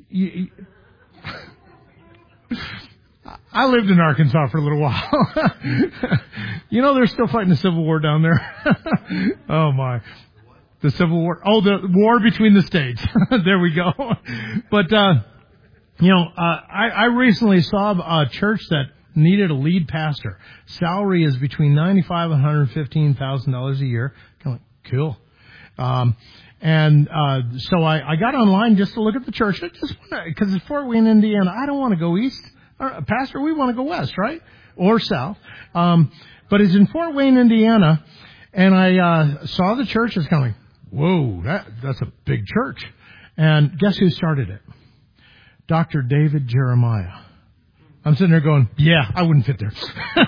I lived in Arkansas for a little while. They're still fighting the Civil War down there. Oh my. The Civil War. Oh, the war between the states. There we go. But, I recently saw a church that needed a lead pastor. Salary is between $95,000 and $115,000 a year. Kind of like, cool. So I got online just to look at the church. Because it's Fort Wayne, Indiana. I don't want to go east. Pastor, we want to go west, right? Or south. But it's in Fort Wayne, Indiana. And I saw the church. It's kind of like, whoa, that's a big church. And guess who started it? Dr. David Jeremiah. I'm sitting there going, yeah, I wouldn't fit there.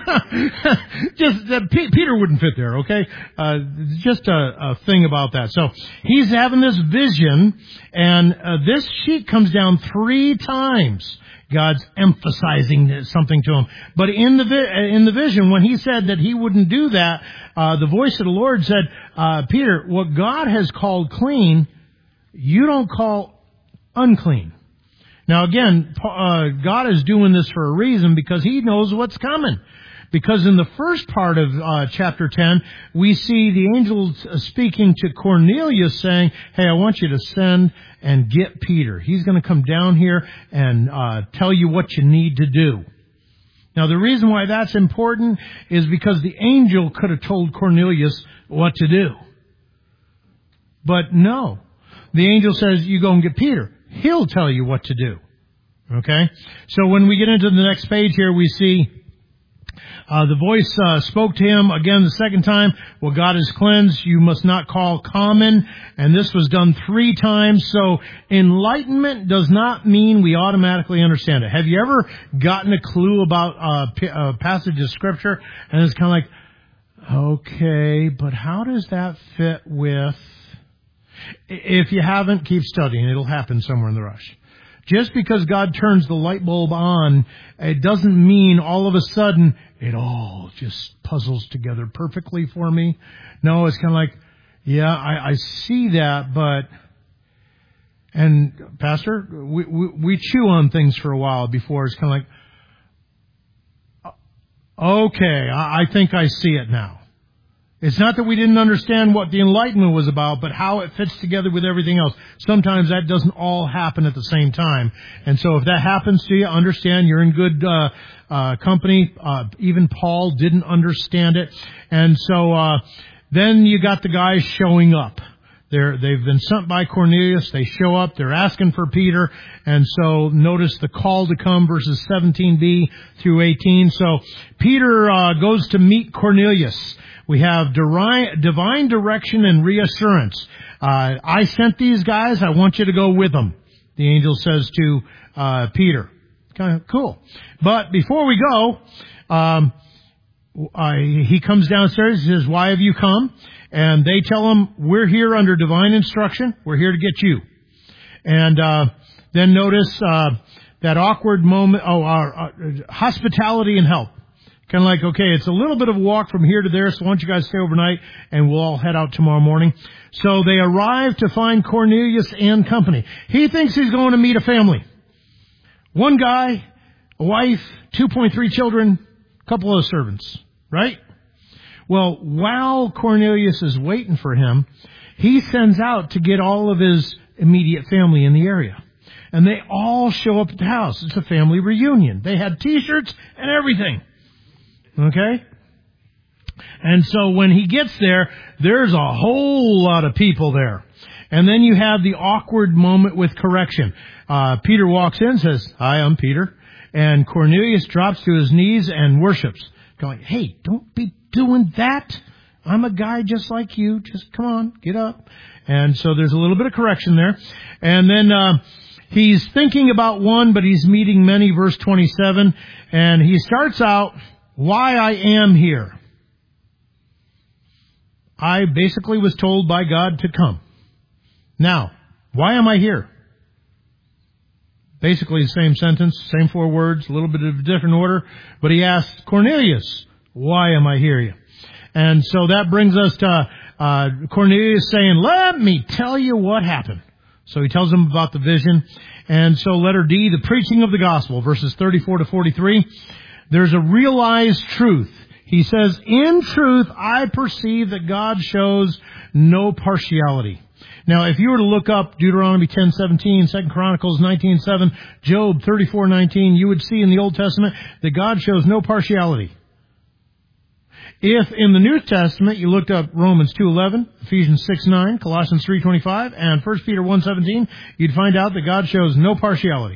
Peter wouldn't fit there, okay? Just a thing about that. So he's having this vision, and this sheet comes down 3 times. God's emphasizing something to him. But in the vision, when he said that he wouldn't do that, the voice of the Lord said, Peter, what God has called clean, you don't call unclean. Now again, God is doing this for a reason, because he knows what's coming. Because in the first part of chapter 10, we see the angel speaking to Cornelius saying, hey, I want you to send and get Peter. He's going to come down here and tell you what you need to do. Now, the reason why that's important is because the angel could have told Cornelius what to do. But no. The angel says, you go and get Peter. He'll tell you what to do. Okay? So when we get into the next page here, we see the voice spoke to him again the second time. Well, God is cleansed. You must not call common. And this was done 3 times. So enlightenment does not mean we automatically understand it. Have you ever gotten a clue about a passage of Scripture? And it's kind of like, okay, but how does that fit with... If you haven't, keep studying. It'll happen somewhere in the rush. Just because God turns the light bulb on, it doesn't mean all of a sudden it all just puzzles together perfectly for me. No, it's kind of like, yeah, I see that, but... And, Pastor, we chew on things for a while before it's kind of like, okay, I think I see it now. It's not that we didn't understand what the Enlightenment was about, but how it fits together with everything else. Sometimes that doesn't all happen at the same time. And so if that happens to you, understand you're in good company. Even Paul didn't understand it. And so then you got the guys showing up. They've been sent by Cornelius. They show up. They're asking for Peter. And so notice the call to come, verses 17b through 18. So Peter goes to meet Cornelius. We have divine direction and reassurance. I sent these guys. I want you to go with them, the angel says to Peter. Kind of cool. But before we go, he comes downstairs and says, why have you come? And they tell him, we're here under divine instruction. We're here to get you. And then notice that awkward moment, hospitality and help. Kind of like, okay, it's a little bit of a walk from here to there, so why don't you guys stay overnight, and we'll all head out tomorrow morning. So they arrive to find Cornelius and company. He thinks he's going to meet a family. One guy, a wife, 2.3 children, a couple of servants, right? Well, while Cornelius is waiting for him, he sends out to get all of his immediate family in the area. And they all show up at the house. It's a family reunion. They had T-shirts and everything. Okay? And so when he gets there, there's a whole lot of people there. And then you have the awkward moment with correction. Peter walks in and says, hi, I'm Peter. And Cornelius drops to his knees and worships, going, hey, don't be doing that. I'm a guy just like you. Just come on, get up. And so there's a little bit of correction there. And then he's thinking about one, but he's meeting many, verse 27. And he starts out, why I am here. I basically was told by God to come. Now, why am I here? Basically the same sentence, same 4 words, a little bit of a different order. But he asks, Cornelius, why am I here? And so that brings us to Cornelius saying, let me tell you what happened. So he tells him about the vision. And so letter D, the preaching of the gospel, verses 34 to 43. There's a realized truth. He says, in truth, I perceive that God shows no partiality. Now, if you were to look up Deuteronomy 10:17, 2 Chronicles 19:7, Job 34:19, you would see in the Old Testament that God shows no partiality. If in the New Testament you looked up Romans 2:11, Ephesians 6:9, Colossians 3:25, and 1 Peter 1:17, you'd find out that God shows no partiality.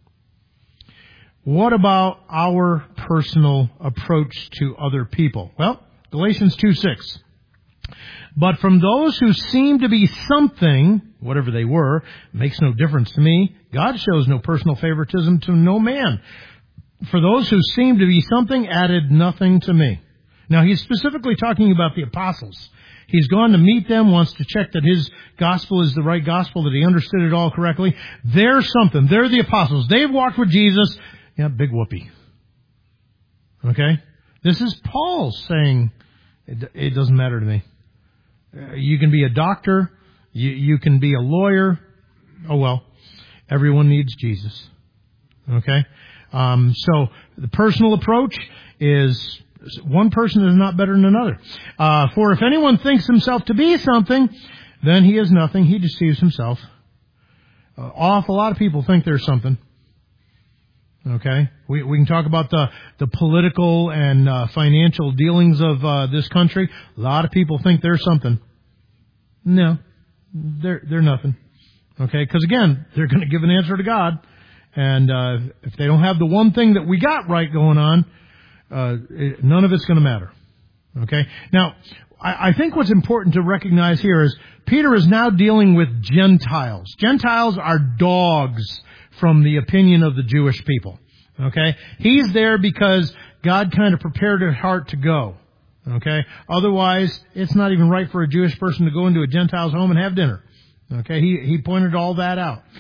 What about our personal approach to other people? Well, Galatians 2:6. But from those who seem to be something, whatever they were, makes no difference to me. God shows no personal favoritism to no man. For those who seem to be something added nothing to me. Now, he's specifically talking about the apostles. He's gone to meet them, wants to check that his gospel is the right gospel, that he understood it all correctly. They're something. They're the apostles. They've walked with Jesus. Yeah, big whoopee. Okay? This is Paul saying, it doesn't matter to me. You can be a doctor. You can be a lawyer. Oh, well. Everyone needs Jesus. Okay? So the personal approach is one person is not better than another. For if anyone thinks himself to be something, then he is nothing. He deceives himself. Awful lot of people think they're something. Okay? We can talk about the political and financial dealings of this country. A lot of people think they're something. No, they're nothing. Okay? Because again, they're going to give an answer to God. And if they don't have the one thing that we got right going on, none of it's going to matter. Okay? Now, I think what's important to recognize here is Peter is now dealing with Gentiles. Gentiles are dogs from the opinion of the Jewish people. Okay? He's there because God kind of prepared his heart to go. Okay? Otherwise, it's not even right for a Jewish person to go into a Gentile's home and have dinner. Okay? He pointed all that out.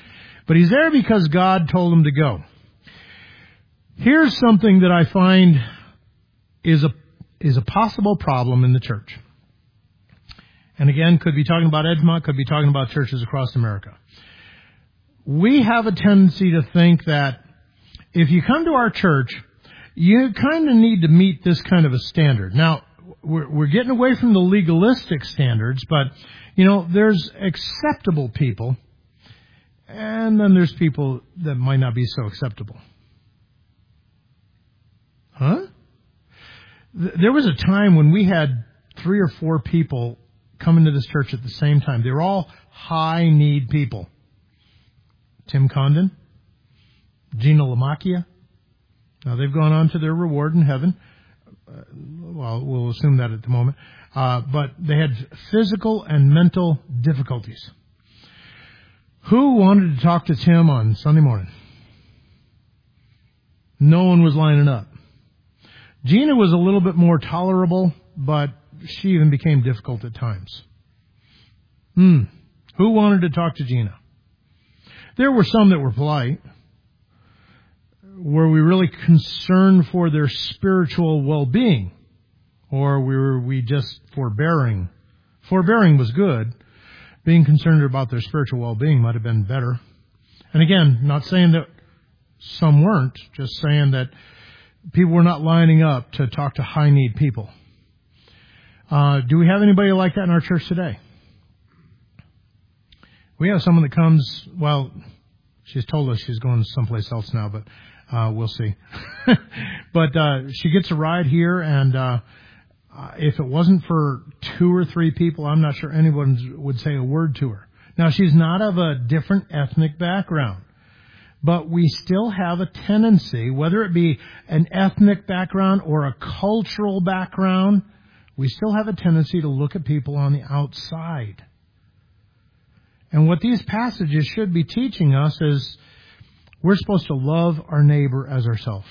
But he's there because God told him to go. Here's something that I find is a possible problem in the church. And again, could be talking about Edgemont, could be talking about churches across America. We have a tendency to think that if you come to our church, you kind of need to meet this kind of a standard. Now, we're getting away from the legalistic standards, but, there's acceptable people, and then there's people that might not be so acceptable. Huh? There was a time when we had 3 or 4 people come into this church at the same time. They were all high-need people. Tim Condon, Gina Lamacchia. Now, they've gone on to their reward in heaven. Well, we'll assume that at the moment. But they had physical and mental difficulties. Who wanted to talk to Tim on Sunday morning? No one was lining up. Gina was a little bit more tolerable, but she even became difficult at times. Who wanted to talk to Gina? There were some that were polite. Were we really concerned for their spiritual well-being? Or were we just forbearing? Forbearing was good. Being concerned about their spiritual well-being might have been better. And again, not saying that some weren't, just saying that people were not lining up to talk to high-need people. Do we have anybody like that in our church today? We have someone that comes, well, she's told us she's going someplace else now, but we'll see. But she gets a ride here, and if it wasn't for 2 or 3 people, I'm not sure anyone would say a word to her. Now, she's not of a different ethnic background, but we still have a tendency, whether it be an ethnic background or a cultural background, we still have a tendency to look at people on the outside. And what these passages should be teaching us is we're supposed to love our neighbor as ourselves.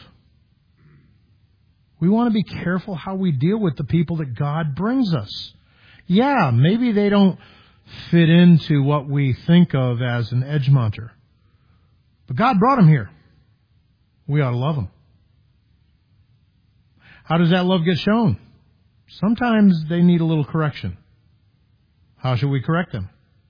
We want to be careful how we deal with the people that God brings us. Yeah, maybe they don't fit into what we think of as an Edgemonter. But God brought them here. We ought to love them. How does that love get shown? Sometimes they need a little correction. How should we correct them?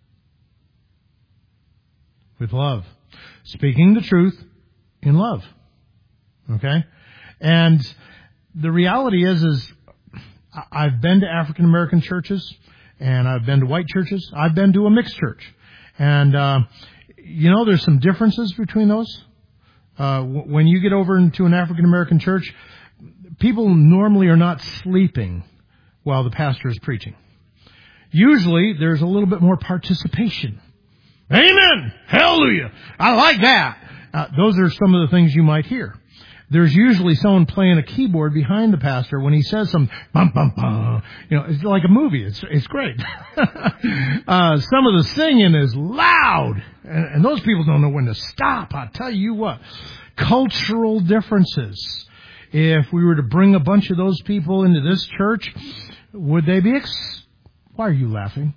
With love. Speaking the truth in love. Okay? And the reality is I've been to African American churches, and I've been to white churches. I've been to a mixed church. And, there's some differences between those. When you get over into an African American church, people normally are not sleeping while the pastor is preaching. Usually, there's a little bit more participation. Amen! Hallelujah! I like that! Those are some of the things you might hear. There's usually someone playing a keyboard behind the pastor when he says some bum bum bum. It's like a movie. It's great. Some of the singing is loud, and those people don't know when to stop. I'll tell you what. Cultural differences. If we were to bring a bunch of those people into this church, would they be Why are you laughing?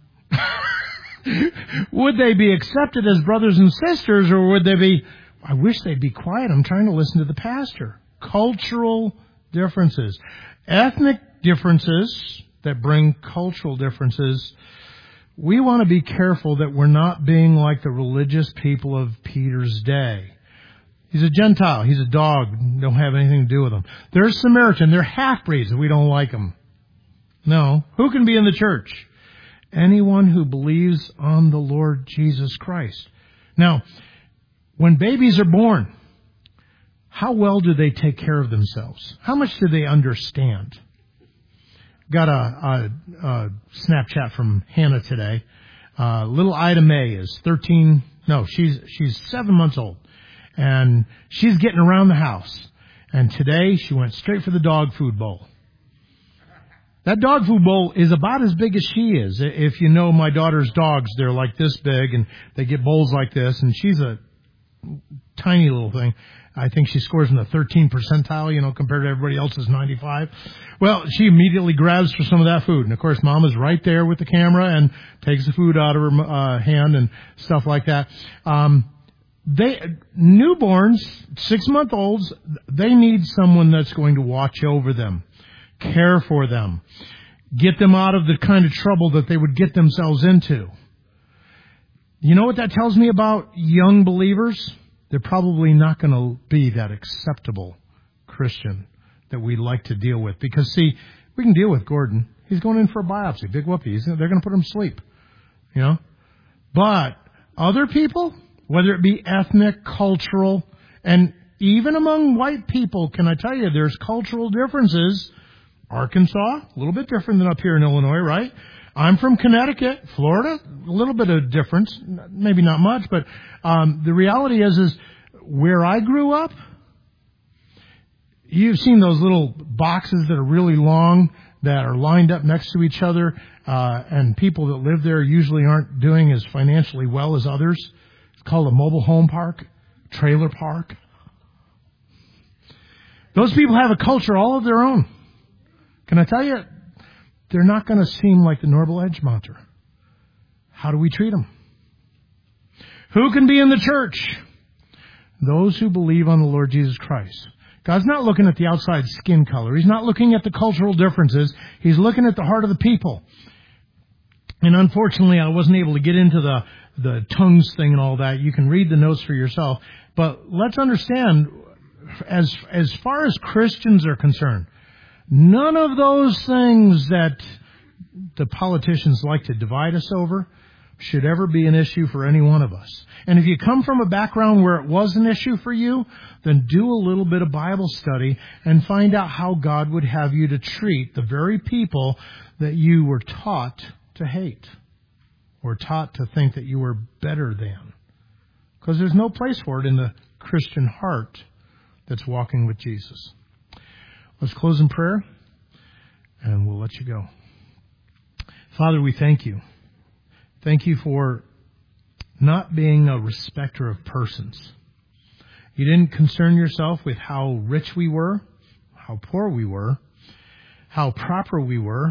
Would they be accepted as brothers and sisters, or would they be, I wish they'd be quiet, I'm trying to listen to the pastor? Cultural differences. Ethnic differences that bring cultural differences. We want to be careful that we're not being like the religious people of Peter's day. He's a Gentile. He's a dog. Don't have anything to do with him. They're Samaritan. They're half-breeds. We don't like them. No. Who can be in the church? Anyone who believes on the Lord Jesus Christ. Now, when babies are born, how well do they take care of themselves? How much do they understand? Got a Snapchat from Hannah today. Little Ida May is 13. No, she's 7 months old. And she's getting around the house. And today she went straight for the dog food bowl. That dog food bowl is about as big as she is. If you know my daughter's dogs, they're like this big, and they get bowls like this, and she's a tiny little thing. I think she scores in the 13th percentile, compared to everybody else's 95. Well, she immediately grabs for some of that food. And, of course, Mama's right there with the camera and takes the food out of her hand and stuff like that. Newborns, 6-month-olds, they need someone that's going to watch over them, care for them, get them out of the kind of trouble that they would get themselves into. You know what that tells me about young believers? They're probably not going to be that acceptable Christian that we like to deal with. Because, see, we can deal with Gordon. He's going in for a biopsy. Big whoopee. They're going to put him to sleep. You know? But other people, whether it be ethnic, cultural, and even among white people, can I tell you, there's cultural differences. Arkansas, a little bit different than up here in Illinois, right? I'm from Connecticut, Florida, a little bit of difference, maybe not much, but the reality is where I grew up, you've seen those little boxes that are really long that are lined up next to each other, and people that live there usually aren't doing as financially well as others. It's called a mobile home park, trailer park. Those people have a culture all of their own. Can I tell you, they're not going to seem like the Norval Edgemonter. How do we treat them? Who can be in the church? Those who believe on the Lord Jesus Christ. God's not looking at the outside skin color. He's not looking at the cultural differences. He's looking at the heart of the people. And unfortunately, I wasn't able to get into the tongues thing and all that. You can read the notes for yourself. But let's understand, as far as Christians are concerned, none of those things that the politicians like to divide us over should ever be an issue for any one of us. And if you come from a background where it was an issue for you, then do a little bit of Bible study and find out how God would have you to treat the very people that you were taught to hate or taught to think that you were better than. Because there's no place for it in the Christian heart that's walking with Jesus. Let's close in prayer, and we'll let you go. Father, we thank you. Thank you for not being a respecter of persons. You didn't concern yourself with how rich we were, how poor we were, how proper we were,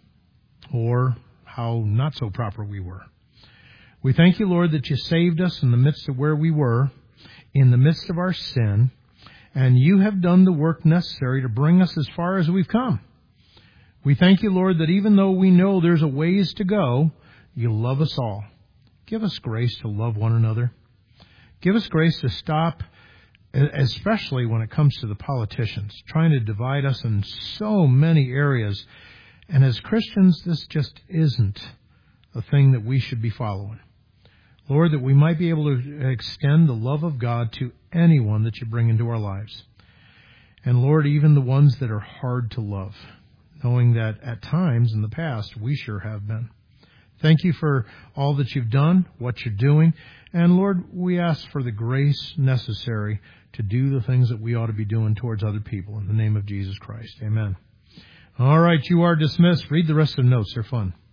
or how not so proper we were. We thank you, Lord, that you saved us in the midst of where we were, in the midst of our sin, and you have done the work necessary to bring us as far as we've come. We thank you, Lord, that even though we know there's a ways to go, you love us all. Give us grace to love one another. Give us grace to stop, especially when it comes to the politicians, trying to divide us in so many areas. And as Christians, this just isn't a thing that we should be following. Lord, that we might be able to extend the love of God to anyone that you bring into our lives. And Lord, even the ones that are hard to love, knowing that at times in the past we sure have been. Thank you for all that you've done, what you're doing. And Lord, we ask for the grace necessary to do the things that we ought to be doing towards other people. In the name of Jesus Christ. Amen. All right, you are dismissed. Read the rest of the notes. They're fun.